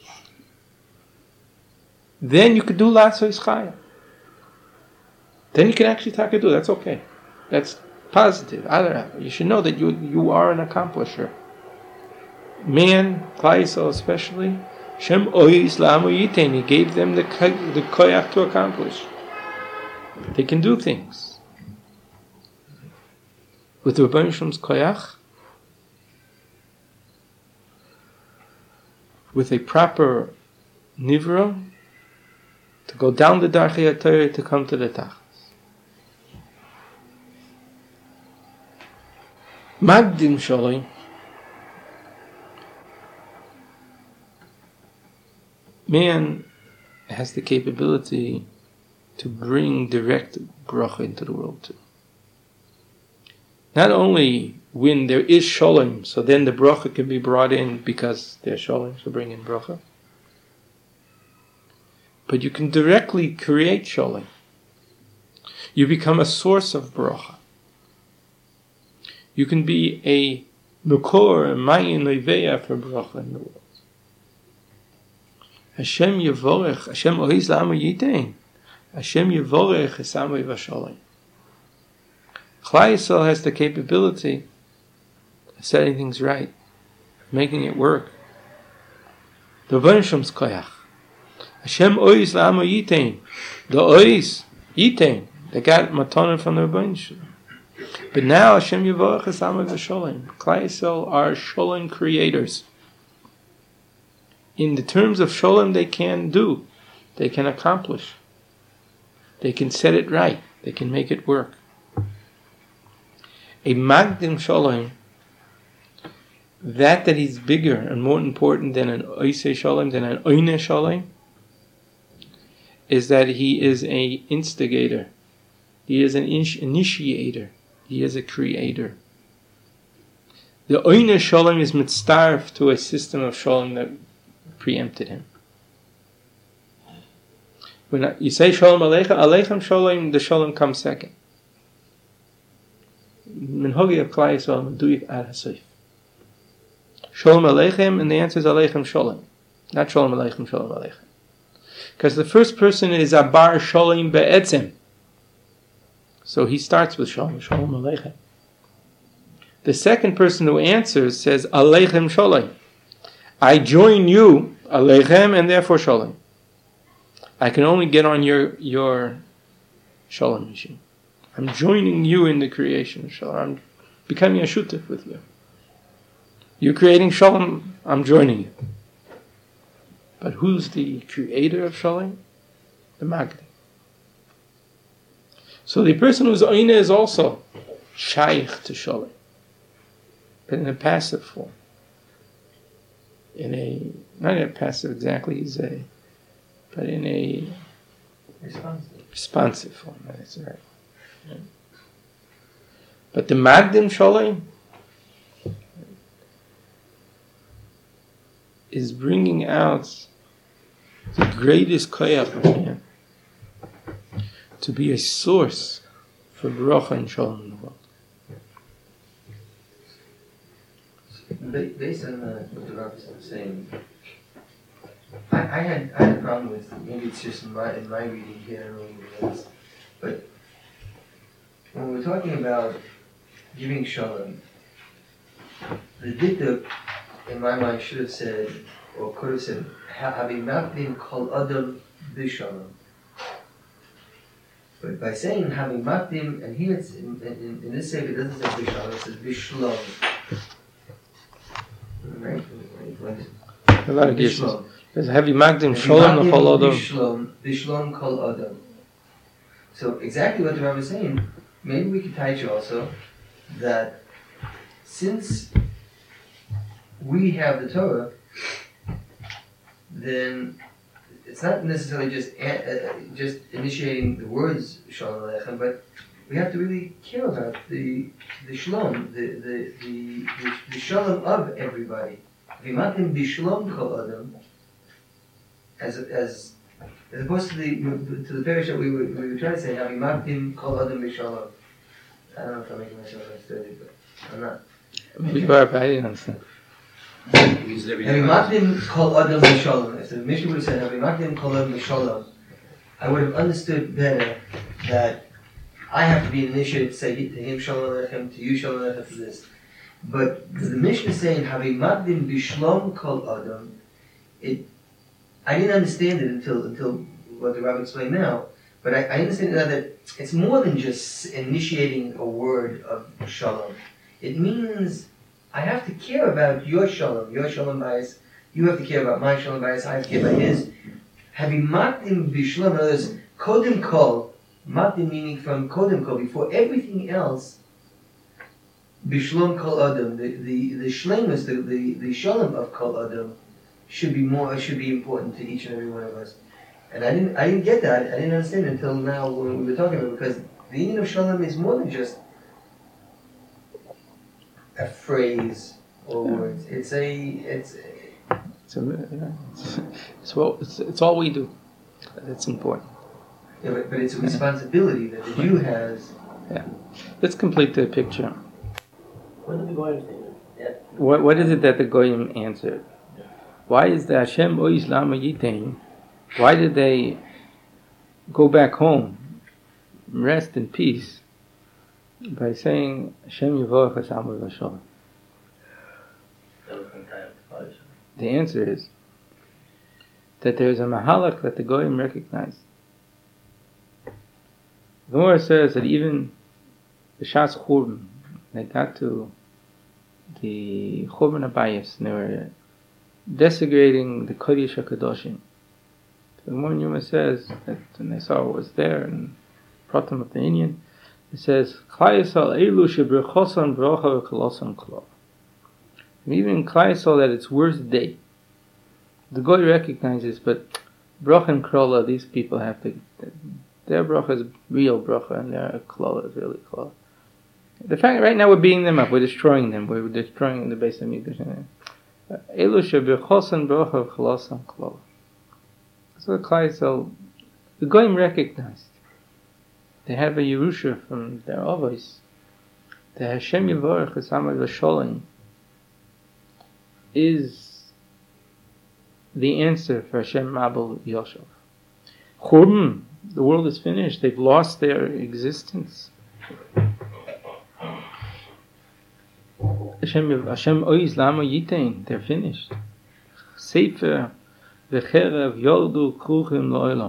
Then you could do lasso ischaya. Then you can actually do. That's okay. That's positive. You should know that you are an accomplisher. Man, Klal Yisrael especially, Shem Oyis La'amu Yitain, he gave them the koyach to accomplish. They can do things. With the Rebbeinu Shalom's koyach, with a proper nivra, to go down the Darchei HaTorah to come to the Tachlis. Magdim Sholoi, man has the capability to bring direct bracha into the world too. Not only when there is sholem, so then the bracha can be brought in because there's sholem, so bring in bracha. But you can directly create sholem. You become a source of bracha. You can be a Mekor, a Mayin Leveya for bracha in the world. Hashem Yevorech, Hashem Ohiz La'am Yitein. Hashem Yevorech es Amay Vasholem. Klal Yisrael has the capability of setting things right, making it work. The Vanshom's Koyach. Hashem Ohiz La'am Yitein. The Ohiz, Yitein. They got matanim from the Rebbeinu Shalom. But now Hashem Yevorech es Amay Vasholem. Klal Yisrael are Sholem creators. In the terms of Sholem, they can do, they can accomplish, they can set it right, they can make it work. A Magdim Sholem, that is bigger and more important than an Oisei Sholem, than an Oine Sholem, is that he is an instigator, he is an initiator, he is a creator. The Oine Sholem is mitzaref to a system of Sholem that preempted him. When you say Sholem Aleichem Sholem, the Sholem comes second. Minhogi of Klal Yisrael Meduyik ad Hasif. Sholem Aleichem, and the answer is Aleichem Sholem, not Sholem Aleichem Sholem Aleichem, because the first person is Abar Sholem Be'etzem, so he starts with Sholem Aleichem. The second person who answers says Aleichem Sholem. I join you, Aleichem, and therefore Sholem. I can only get on your Sholem machine. I'm joining you in the creation of Sholem. I'm becoming a shutef with you. You're creating Sholem, I'm joining you. But who's the creator of Sholem? The Magdi. So the person who's Oine is also shaykh to Sholem, but in a passive form. Not in a passive exactly, but in a responsive form. That's right. Yeah. But the Magdim Sholem is bringing out the greatest koyach of man to be a source for bracha and Sholem in the world. Based on what the Rav was saying, I had a problem with, maybe it's just in my reading here, I don't know what it is, but when we're talking about giving Shalom, the Dikta, in my mind, should have said, or could have said, having not been called Adam Bishalom. But by saying having Makdim, and here it's in this sefer it doesn't say Bishalom, it says Bishlom. Right? A lot of cases. There's heavy Magdim Sholem the whole Adam. Bishlom Kol Adam. So exactly what the Rabbi is saying, maybe we could teach also that since we have the Torah, then it's not necessarily just initiating the words Shalom Aleichem, but we have to really care about the shalom, the shalom of everybody. V'matim b'shalom kol adam, as opposed to the parish that we were trying to say, v'matim kol adam b'shalom. I don't know if I'm making myself understood, but I'm not. Maybe I didn't understand. V'matim kol adam b'shalom. If the Mishnah would have said v'matim kol adam b'shalom, I would have understood better that I have to be initiated to say to him Shalom Aleichem, to you Shalom Aleichem for this. But the Mishnah is saying, having Magdim Bishlom Kol Adam, I didn't understand it until what the Rabbi explained now, but I understand now that it's more than just initiating a word of Shalom. It means I have to care about your Shalom bias, you have to care about my Shalom bias, I have to care about his. Having Magdim Bishlom, in other words, Kodim Kol, Magdim meaning from Kodem Kol, before everything else, Bishlom Kol Adam, the shlemus, the shalom of Kol Adam should be important to each and every one of us. And I didn't get that, I didn't understand it until now when we were talking about it, because the meaning of shalom is more than just a phrase or words. It's all we do. It's important. Yeah, but it's a responsibility that the Jew has. Yeah. Let's complete the picture. What did the Goyim say? Yeah. What is it that the Goyim answered? Why is the Hashem Ois Lama Yitain? Why did they go back home, rest in peace, by saying Hashem Yevorach Hasamar V'Sholem? That was from time to time. The answer is that there is a mahalach that the Goyim recognized. The Gemara says that even the Shas Churban, they got to the Churban Abayis, and they were desecrating the Kodesh HaKadoshim. The Gemara in Yuma says that when they saw what was there and brought them up the Indian, it says, Klal Yisrael Eilu Shebrichosan Brocha V'Kolosan Klo. Even Klal Yisrael at its worst day, the Goy recognizes, but Brocha and Krola, these people have to, their Brocha is real Brocha and their Klola is really Klola. The fact right now we're beating them up, we're destroying them, we're destroying the base of Mikdash. Eilu Shebrichosan Brocha V'Kolosan Klo. So the Klal Yisrael, the Goyim recognized. They have a Yerusha from their Avos. The Hashem Yevorach Hasamar V'Sholem is the answer for Hashem Mabel Yoshev. Churban, the world is finished. They've lost their existence. Hashem Ois Lama Yitain, they're finished. Sefer V'cherev Yordu Kruchim Lo'olam.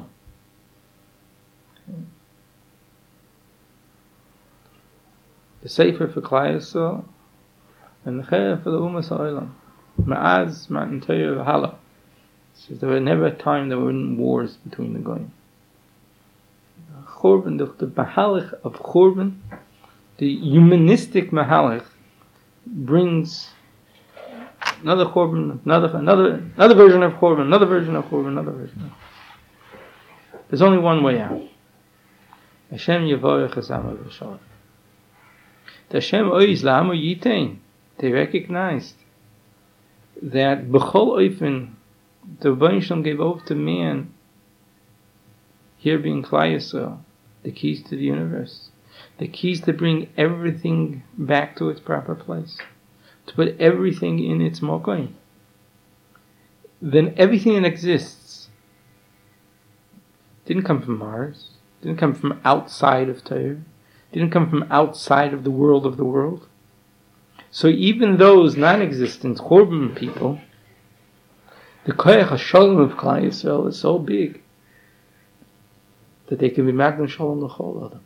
The Sefer for Klal Yisrael and the Cherev for the Umas Ha'olam. Ma'az Matan Torah V'Hala. Says there was never a time there were wars between the Goyim. Churban, the Mahalach of Churban, the humanistic Mahalach, brings another Churban, another version of Churban, another version of Churban, another version of Churban. There's only one way out. Hashem Yevorach Hasamar V'Sholem. The Hashem Ois La'amo Yitain. They recognized that B'chol Oifen, the Rebbeinu Shalom gave over to man, here being Klal Yisrael, the keys to the universe, the keys to bring everything back to its proper place, to put everything in its mokoim. Then everything that exists didn't come from Mars, didn't come from outside of Torah, didn't come from outside of the world. So even those non-existent Churban people, the Koyach HaSholem of Klal Yisrael is so big that they can be Magnum Shalom L'chol Adam.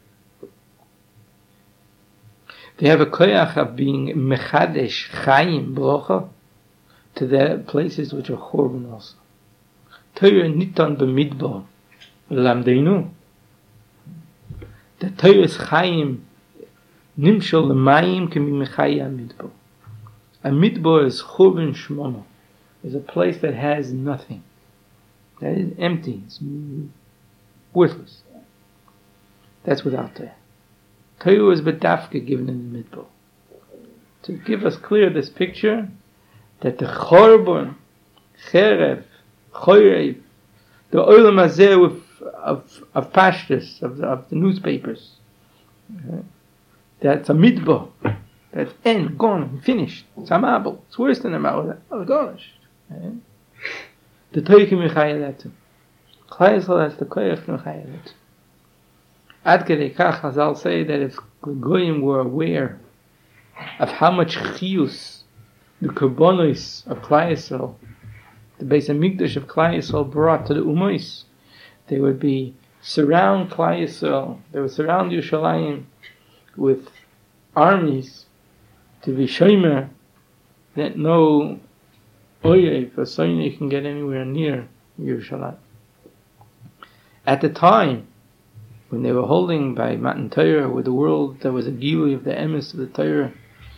They have a Koyach of being Mechadesh Chaim Brocha to the places which are Churban also. Torah Nitan B'Midbar Lamdeinu. The Torah's Chaim Nimshol L'Mayim can be Mechaya Midbar. A Midbar is Churban Shmono. Is a place that has nothing. That is empty. It's worthless. That's without Torah. Torah was B'dafka given in the Midbar. To give us clear this picture that the Chorban, Cherev, Chorev, the Olam Hazeh of Pashtus, of the newspapers, that's a Midbar. That's end, gone, finished. It's a Mabel. It's worse than a Mabel. Oh gosh. The Torah can mechaya that too. Klal Yisrael has the Koyach can mechaya that too. Ad Kedei Kach, Chazal say that if the Goyim were aware of how much chiyus the Korbanos of Klal Yisrael, the Beis HaMikdash of Klal Yisrael brought to the Umois, they would be surround Klal Yisrael, they would surround Yerushalayim with armies to be shomer that no Oyev or Soine can get anywhere near Yerushalayim. At the time when they were holding by Matan Torah, with the world, there was a gilui of the emes of the Torah.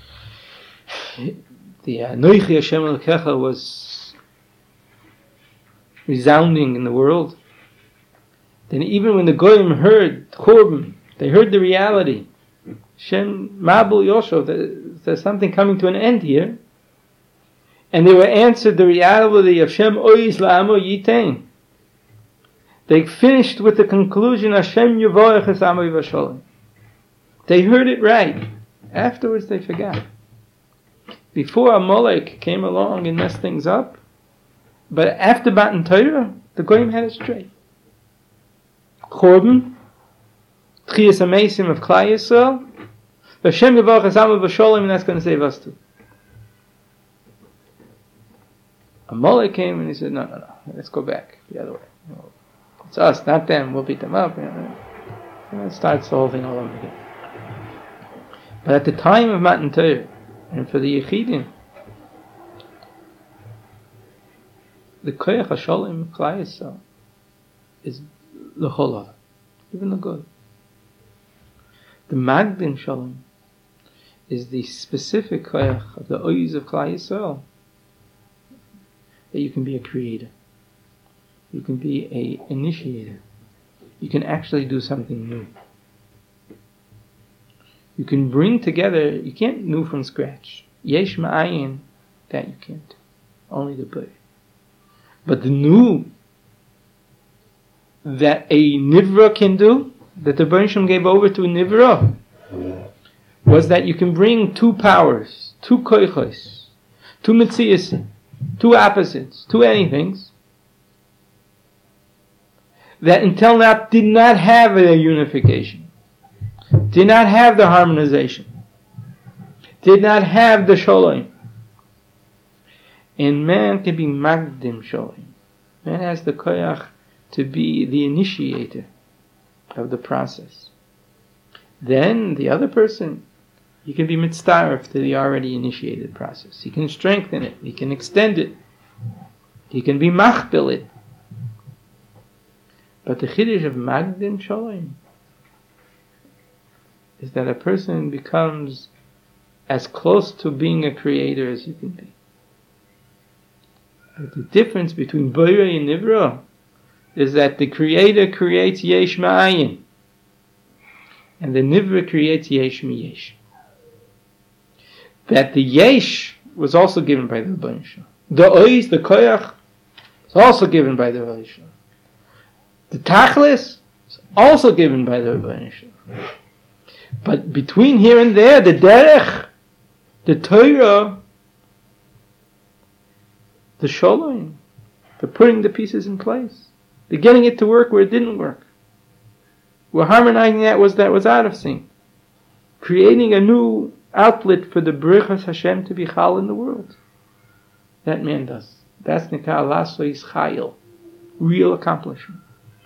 The Noichi Hashem Elokecha was resounding in the world. Then even when the Goyim heard Churban, they heard the reality. Hashem Mabul Yoshev, there's something coming to an end here. And they were answered the reality of Hashem Ois La'amo Yitain. They finished with the conclusion Hashem Yevorach Hasamar V'Sholem. They heard it right. Afterwards they forgot. before Amalek came along and messed things up, but after Matan Torah, the Goyim had it straight. Chorben, Tchias HaMeisim of Klai Yisrael, Hashem Yavach Hasamu V'Sholem, and that's going to save us too. Amalek came and he said, no, let's go back the other way. It's us, not them. We'll beat them up. And it starts the whole thing all over again. But at the time of Matan Torah, and for the Yechidim, the Koyach HaSholem of Klai Yisrael is the whole even the good. The Magdim Shalom is the specific Koyach of the Oiz of Klai Yisrael, that you can be a creator. You can be an initiator. You can actually do something new. You can bring together, you can't new from scratch. Yesh ma'ayin, that you can't. Only the B'ay. But the new that a Nivra can do, that the Baruch Shem gave over to a Nivra, was that you can bring two powers, two koichos, two mitzias, two opposites, two anythings, that until now did not have a unification, did not have the harmonization, did not have the sholem. And man can be magdim sholem. Man has the koyach to be the initiator of the process. Then the other person, he can be mitzdaref to the already initiated process. He can strengthen it. He can extend it. He can be machbil it. But the chiddush of magdim sholem is that a person becomes as close to being a creator as you can be. But the difference between Boirei and Nivra is that the creator creates yesh ma'ayin, and the Nivra creates yesh miyesh. That the yesh was also given by the Rebbeinu Shalom. The ois, the koyach, is also given by the Rebbeinu Shalom. The tachlis is also given by the Rebbeinu Shalom. But between here and there, the derech, the Torah, the sholem, the putting the pieces in place, the getting it to work where it didn't work, we're harmonizing that was out of sync, creating a new outlet for the B'richas Hashem to be chal in the world. That man does. That's nikah lasois chayil, real accomplishment.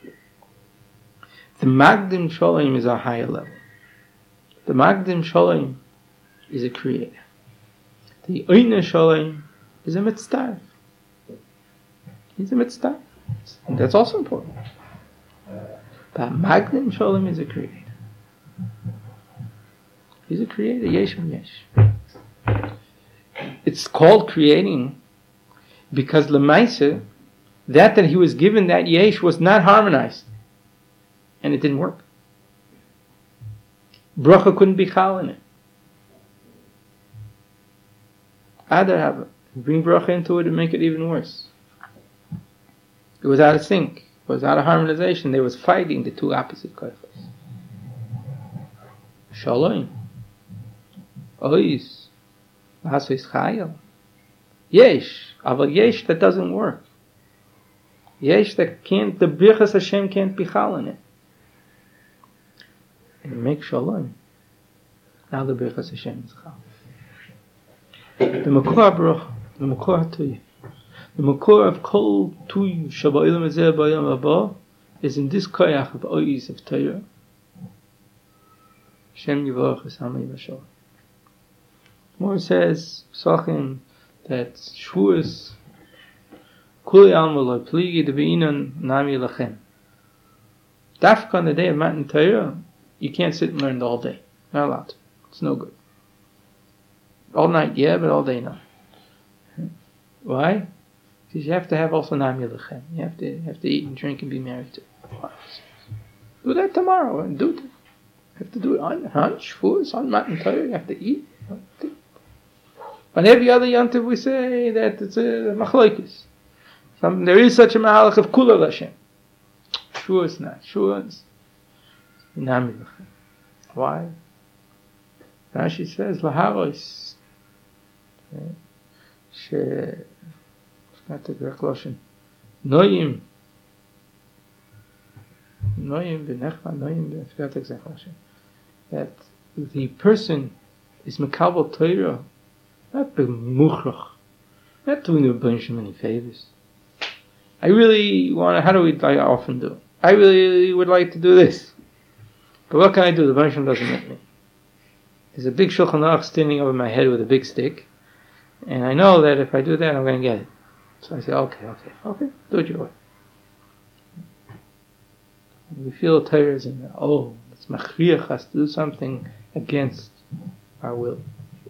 The Magdim Sholem is a higher level. The Magdim Sholem is a creator. The Oina Sholem is a mitzvah. He's a mitzvah. And that's also important. But Magdim Sholem is a creator. He's a creator. Yesh yesh. It's called creating because Lemaisa, that he was given, that yesh, was not harmonized. And it didn't work. Bracha couldn't be chal in it. Adar have it. Bring bracha into it and make it even worse. It was out of sync. It was out of harmonization. They was fighting the two opposite koichos. Shalom. Ois. Hasois chayil. Yesh. Aval yesh that doesn't work. Yesh that can't, the B'richas Hashem can't be chal in it. And make shalom. Now the B'richas Hashem is chal. The Makor HaBruch, the Makor HaTuy, the Makor of Kol Tuy Shabba'ilam Azeh Ba'ayam Abba is in this koyach of Ois of Torah. Hashem Yivarach Eshamay V'Sholem. More says, Psachim, that Shavuos Kuli Alma Lo Pligi Devi'inan Nami Lachem. Dafka on the day of Matan Torah, you can't sit and learn the whole day. Not allowed. It's no good. All night, yeah, but all day, no. Why? Because you have to have also Nami Lachem. You have to eat and drink and be married to. Do that tomorrow and do it. You have to do it on Shavuos, on Matan Torah. You have to eat. On every other yontiv we say that it's a machlokes. There is such a mahalach of kula Hashem. Shavuos not. Shavuos Nami Lachem. Why? Rashi says laharos not the correct Lashon. Noyim b'nechma, noyim, I forgot the exact Lashon. That the person is mekabel Torah, not b'muchrach, not doing the bunch of many favors. I really want to, I often do? I really would like to do this. But what can I do? The Bansham doesn't let me. There's a big Shulchan Aruch standing over my head with a big stick. And I know that if I do that, I'm going to get it. So I say, okay, do it your way. And we feel Torah is in there. Oh, it's machriach us to do something against our will.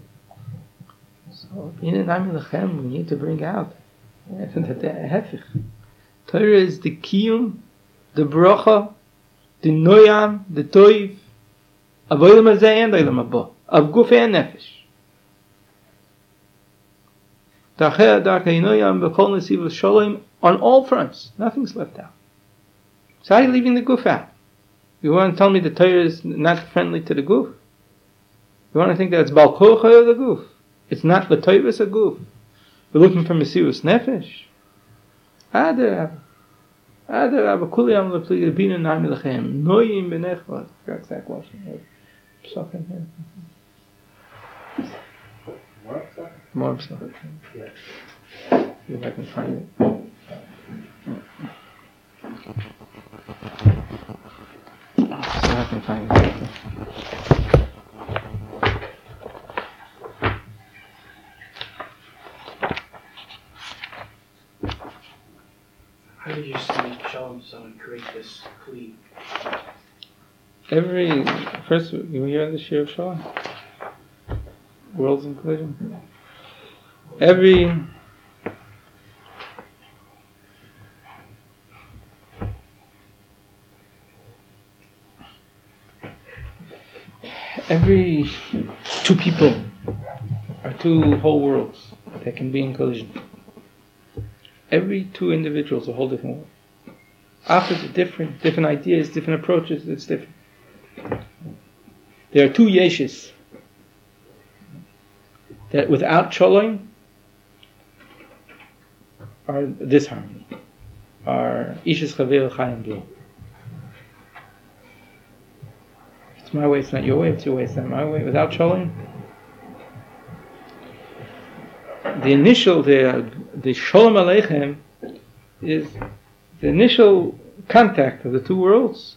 So, in an Am Lechem, we need to bring out Torah is the kiyum, the bracha, the noyam, the toiv, of olam hazeh and olam haba, of guf and nefesh. Dachei darkei noyam b'kol nesiv shalom on all fronts. Nothing's left out. So how are you leaving the guf out? You want to tell me the Torah is not friendly to the guf? You want to think that it's bal kocha of the guf? It's not the toivus of guf. We're looking for mesirus nefesh. Adarab, kuli am lepli bina nami lechem noyim benechva. Exact Lashon. Psachim here. More psachim. Yeah. See if I can find it. See if I can find it. How did you show someone create this plea? First, you hear the Shir of Shalom? Worlds in collision. Every two people are two whole worlds that can be in collision. Every two individuals are a whole different world. Opposite, different ideas, different approaches, it's different. There are two yeshes that without shalom are disharmony, are ishes chaver chayim blo. It's my way, it's not your way, it's your way, it's not my way. Without shalom, the initial, the shalom aleichem is the initial contact of the two worlds.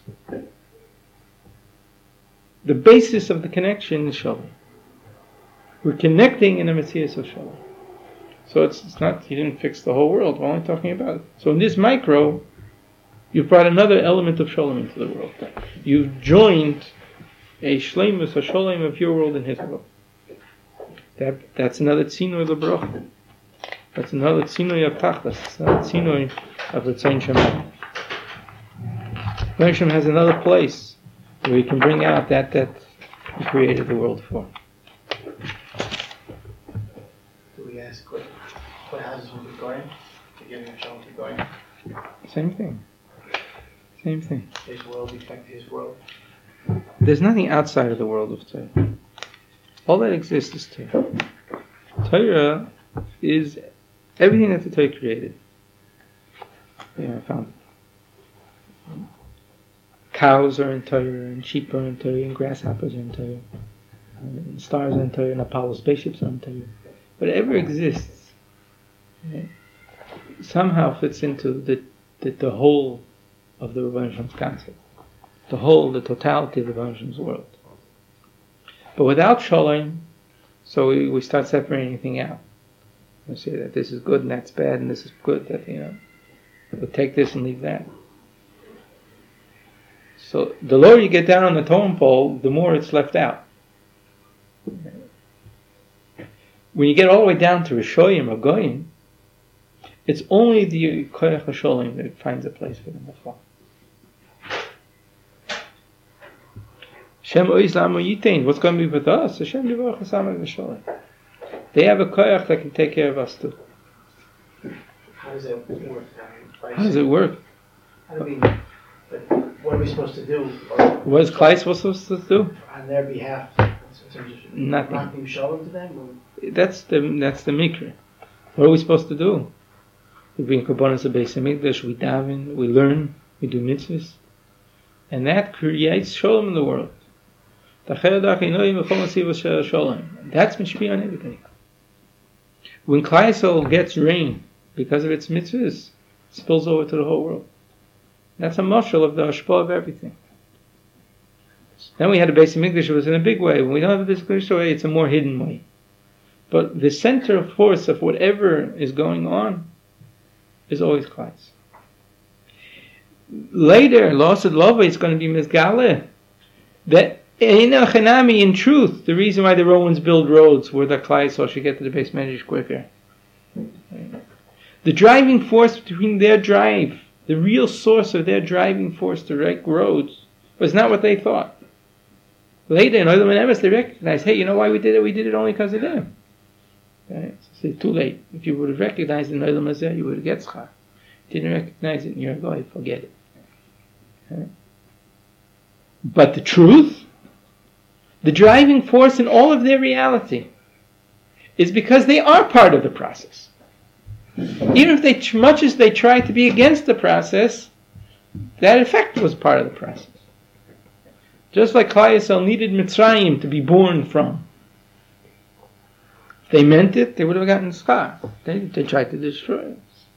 The basis of the connection is shalom. We're connecting in a Messias of shalom. So it's not, he didn't fix the whole world, we're only talking about it. So in this micro, you've brought another element of shalom into the world. You've joined a shleimus, a shalom of your world and his world. That's another tzinoy lebrach. That's another tzinoy of tachlis. It's another tzinoy of the Tzon Shemayim. Hashem has another place where he can bring out that he created the world for. Do we ask what happens when we keep going? Beginning of Shalom keep going. Same thing. His world affect his world. There's nothing outside of the world of Torah. All that exists is Torah. Torah is everything that the Torah created. Yeah, I found it. Cows are in Torah, and sheep are in Torah, and grasshoppers are in Torah, and stars are in Torah, and Apollo spaceships are in Torah. Whatever exists, somehow fits into the whole of the Rebbeinu Shlem's concept, the totality of the Rebbeinu Shlem's world. But without Shalom, so we start separating anything out. We say that this is good and that's bad, and this is good, that we'll take this and leave that. So the lower you get down on the totem pole, the more it's left out. When you get all the way down to Rishoyim or Goyim, it's only the Koyach HaSholim that finds a place for them to fall. Shem Oizlam Yitain, what's going to be with us? Hashem Yivarach Hasam HaSholim. They have a Koyach that can take care of us too. How does it work? How does it work? What are we supposed to do? What is Klai supposed to do? On their behalf? Nothing. Not being Shalom to them? That's the mikra. What are we supposed to do? We bring korbanos to Beis Hamikdash, we daven, we learn, we do mitzvahs, and that creates shalom in the world. That's mishpi on everything. When Klal Yisrael gets rain because of its mitzvahs, it spills over to the whole world. That's a mashal of the hashpah of everything. Then we had a Beis Hamikdash, it was in a big way. When we don't have a Beis Hamikdash way, it's a more hidden way. But the center of force of whatever is going on is always Klal Yisrael. Later, Losad Lova is going to be Mizgale. That in truth, the reason why the Romans build roads were that Klal Yisrael should get to the Beis Medrash quicker. The driving force between their drive, the real source of their driving force to wreck roads, was not what they thought. Later in Olam and Emes, they recognized, hey, you know why we did it? We did it only because of them. Right? So it's too late. If you would have recognized it in Olam Hazeh, you would have get schar. Didn't recognize it in your life, forget it. Right? But the truth, the driving force in all of their reality, is because they are part of the process. Even if they, much as they try to be against the process, that effect was part of the process. Just like Klal Yisrael needed Mitzrayim to be born from. If they meant it, they would have gotten schar. They tried to destroy us.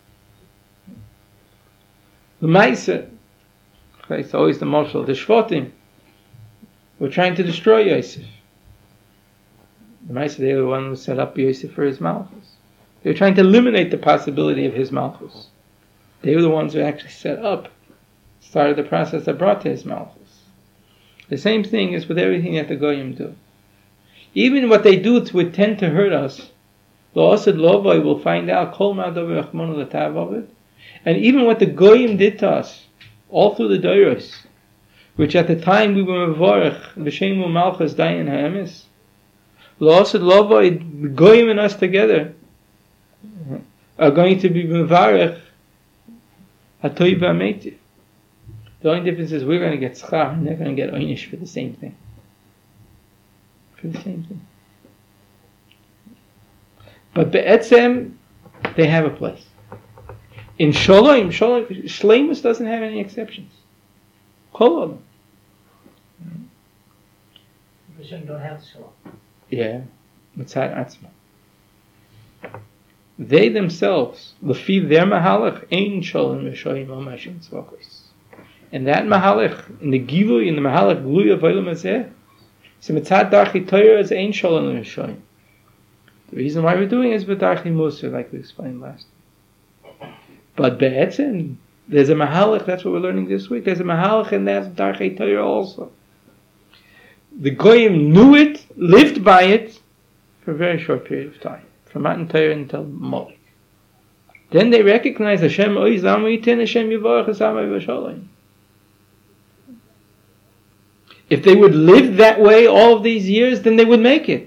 The Maisa, it's always the marshal, the Shvatim, were trying to destroy Yosef. The Maisa, they were the one who set up Yosef for his malchus. They were trying to eliminate the possibility of his malchus. They were the ones who actually set up, started the process that brought to his malchus. The same thing is with everything that the Goyim do. Even what they do would tend to hurt us. L'osad Lovoi will find out Kol Ma'adav Rachmanu L'tav of it. And even what the Goyim did to us, all through the Doros, which at the time we were Mevorach, V'Shemu Malchus Dayan Ha'emes, L'osad Lovoi, the Goyim and us together, are going to be Mevorach HaToiv HaMeitiv. The only difference is we're going to get schar and they're going to get oynish for the same thing. For the same thing. But be'etzem, they have a place. In Shalom, Shleimus doesn't have any exceptions. Kol Olam. You don't have Shalom. Yeah. Mitzad Atzma. They themselves, lefi their mahalach, ein Shalom v'shoyim omashim tzvakos. And that mahalach, in the gilui, in the mahalach glui of Olam Hazeh, so mitzad darchi Torah is ein Shalom v'shoyim. The reason why we're doing it is b'darchi Musa, like we explained last time. But be'etzem, there's a mahalach, that's what we're learning this week, there's a mahalach and that's darchi Torah also. The Goyim knew it, lived by it, for a very short period of time. From Matan Torah until Molech. Then they recognize Hashem oiz lamu yitin, Hashem yivorach esamai v'sholem. If they would live that way all of these years, then they would make it.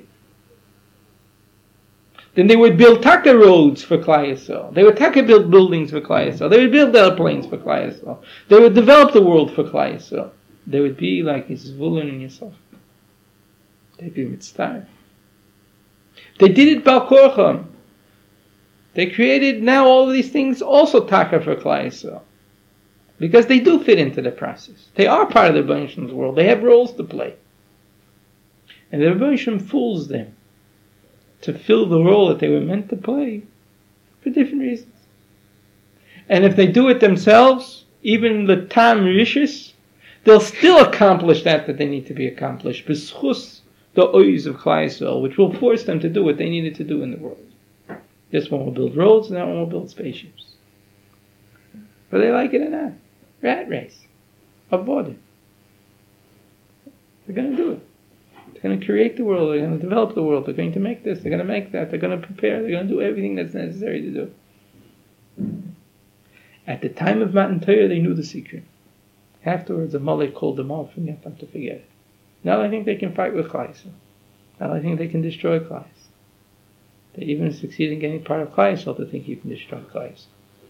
Then they would build taka roads for Klal Yisrael. They would taka build buildings for Klal Yisrael. They would build airplanes for Klal Yisrael. They would develop the world for Klal Yisrael. They would be like Zvulun and Yisrael. They'd be mitzvah. They did it Bal Korcham. They created now all of these things also taka for Klal Yisrael. Because they do fit into the process. They are part of the Rebbeinu Shalom's world. They have roles to play. And the Rebbeinu Shalom fools them to fill the role that they were meant to play for different reasons. And if they do it themselves, even the Tam Rishis, they'll still accomplish that they need to be accomplished. B'schus the oiz of Klal Yisrael, which will force them to do what they needed to do in the world. This one will build roads, and that one will build spaceships. But they like it or not. Rat race. Avoid it. They're going to do it. They're going to create the world. They're going to develop the world. They're going to make this. They're going to make that. They're going to prepare. They're going to do everything that's necessary to do. At the time of Matan Torah, they knew the secret. Afterwards, the Molech called them off and got them to forget it. Now I think they can fight with Klal Yisrael. Now I think they can destroy Klal Yisrael. They even succeed in getting part of Klal Yisrael to think you can destroy Klal Yisrael.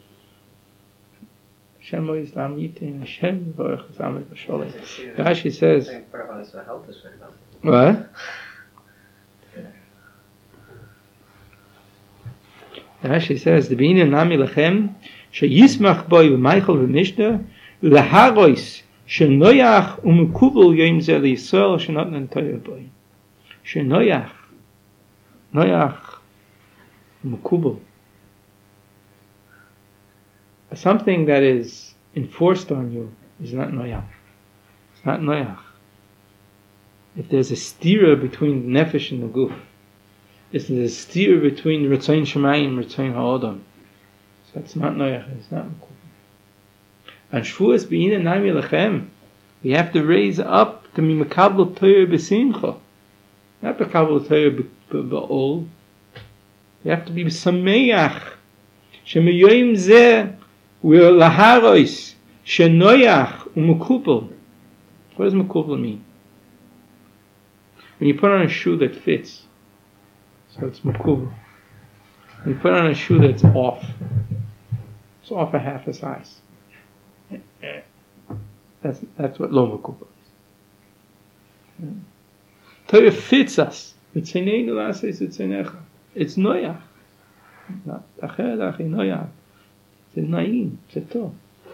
Hashem Islam Yitin, Hashem Baruch Hashem B'Sholem. Rashi says, what? Rashi says, the B'inyan Nami Lechem, Sheyismach Boi V'Meichel V'Mishna, L'Harois, Shenoyach U'Mekubel Yom Zeh L'Yisrael Shenotnan Torah Boi. Shenoyach, Noyach, U'Mekubel. Something that is enforced on you is not Noyach. It's not Noyach. If there's a stira between the nefesh and the guf, if there's a stira between Ritzayin Shemayim and Ritzayin Ha'odam, so it's not Noyach, it's not Mekubel. And Shvuas B'inyan Nami Lechem, we have to raise up to be Mekabel Torah B'Simcha, not Mekabel Torah B'Ol. We have to be Sameach, Shemeyoyim Zeh, we're Laharois, Shenoyach, U'Mekubel. What does Mekubel mean? When you put on a shoe that fits, so it's Mekubel. When you put on a shoe that's off, it's off a half a size. That's what lo Mekubel is. Torah fits us. It's Noyach. Not Acher Achi Noyach. It's Naim. It's a Tov.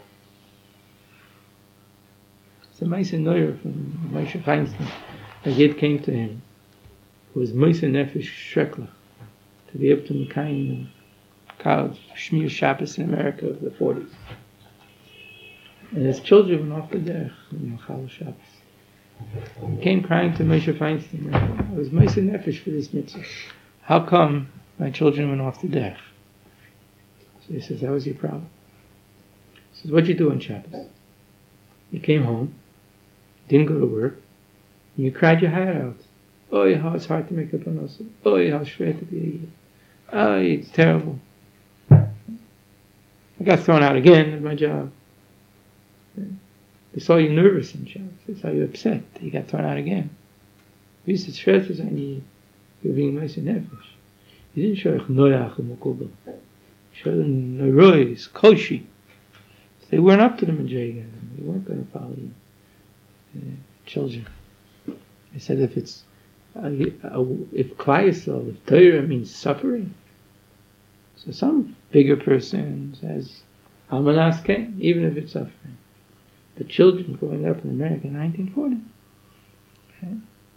It's a Meise Neuer from Moshe Feinstein. A Yid came to him who was Moise Nefesh Shreklach to be able to Mekayim in college, Shmir Shabbos in America of the 40s. And his children went off the derech in Chal Shabbos. He came crying to Moshe Feinstein, I was Moise Nefesh for this mitzvah. How come my children went off the derech? So he says, that was your problem. He says, what'd you do on Shabbos? You came home, didn't go to work, and you cried your heart out. Oh, how it's hard to make a panosa. Oh, how schwer to be a Yid. Oh, it's terrible. I got thrown out again at my job. They saw you nervous in Shabbos. They saw you upset that you got thrown out again. You said, schwer to sein Yid. You're being Moise Nefesh. You didn't show Noyach and Mekubel. You showed them Nerois, Koshi. They weren't up to the Madriga. They weren't going to follow you. Children. I said, if Klal Yisrael, if Torah means suffering, so some bigger person says, Almanas Ken, even if it's suffering. The children growing up in America in 1940. Okay?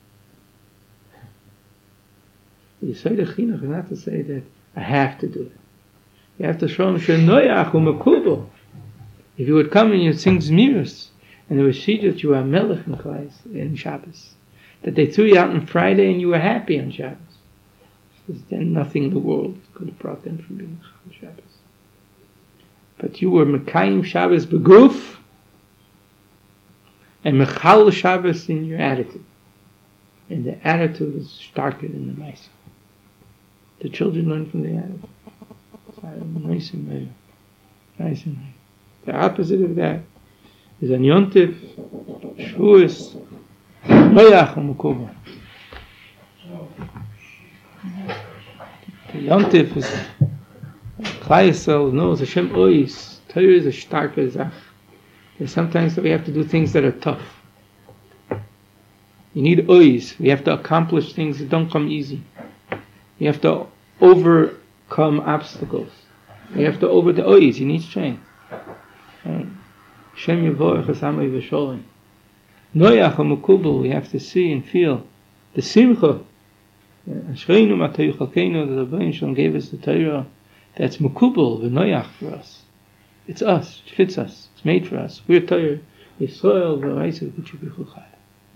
You say the chinuch is not to say that I have to do it. You have to show them Shenoyach U'Mekubel. If you would come and you'd sing Zmiros, and there was she that you were a melech in Shabbos, that they threw you out on Friday and you were happy on Shabbos. Because then nothing in the world could have brought them from being on Shabbos. But you were Mekayim Shabbos beguf, and Mechal Shabbos in your attitude. And the attitude is starker than the Maisa. The children learn from the attitude. Nice and better. Nice and nice. The opposite of that is an Yontif, Shavuos, Noyach and Mekubel. The Yontif is Klal Yisrael knows Hashem Ois. Torah is a starker Zach. And sometimes we have to do things that are tough. You need Ois. We have to accomplish things that don't come easy. You have to overcome obstacles. You have to over the Ois. You need strength. Shem Yevorach Hasamay V'Sholem. Noyach HaMekubel, we have to see and feel the Simcha. Ashreinu Matei Chalkeinu, the Rebbeinu Shalom gave us the Torah. That's Mekubel, the Noyach for us. It's us. It fits us. It's made for us. We're Torah. Yisrael V'Raisu V'Chubichu Chai.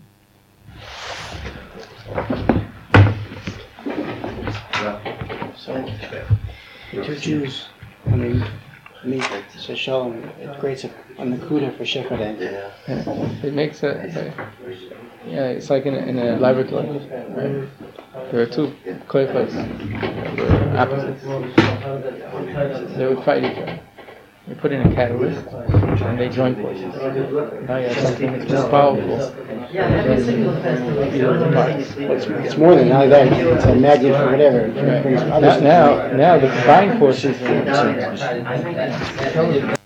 So, the two Jews, when they meet, so Shalom, it creates a nakuda for Shechadeh. Yeah. It makes it's like in a laboratory. Right? There are two koyfas. They're opposites. They would fight each other. They put in a catalyst and they join forces. Now you have something that's more powerful. It's more than that. It's a magnet or whatever. Right. Now the combined forces.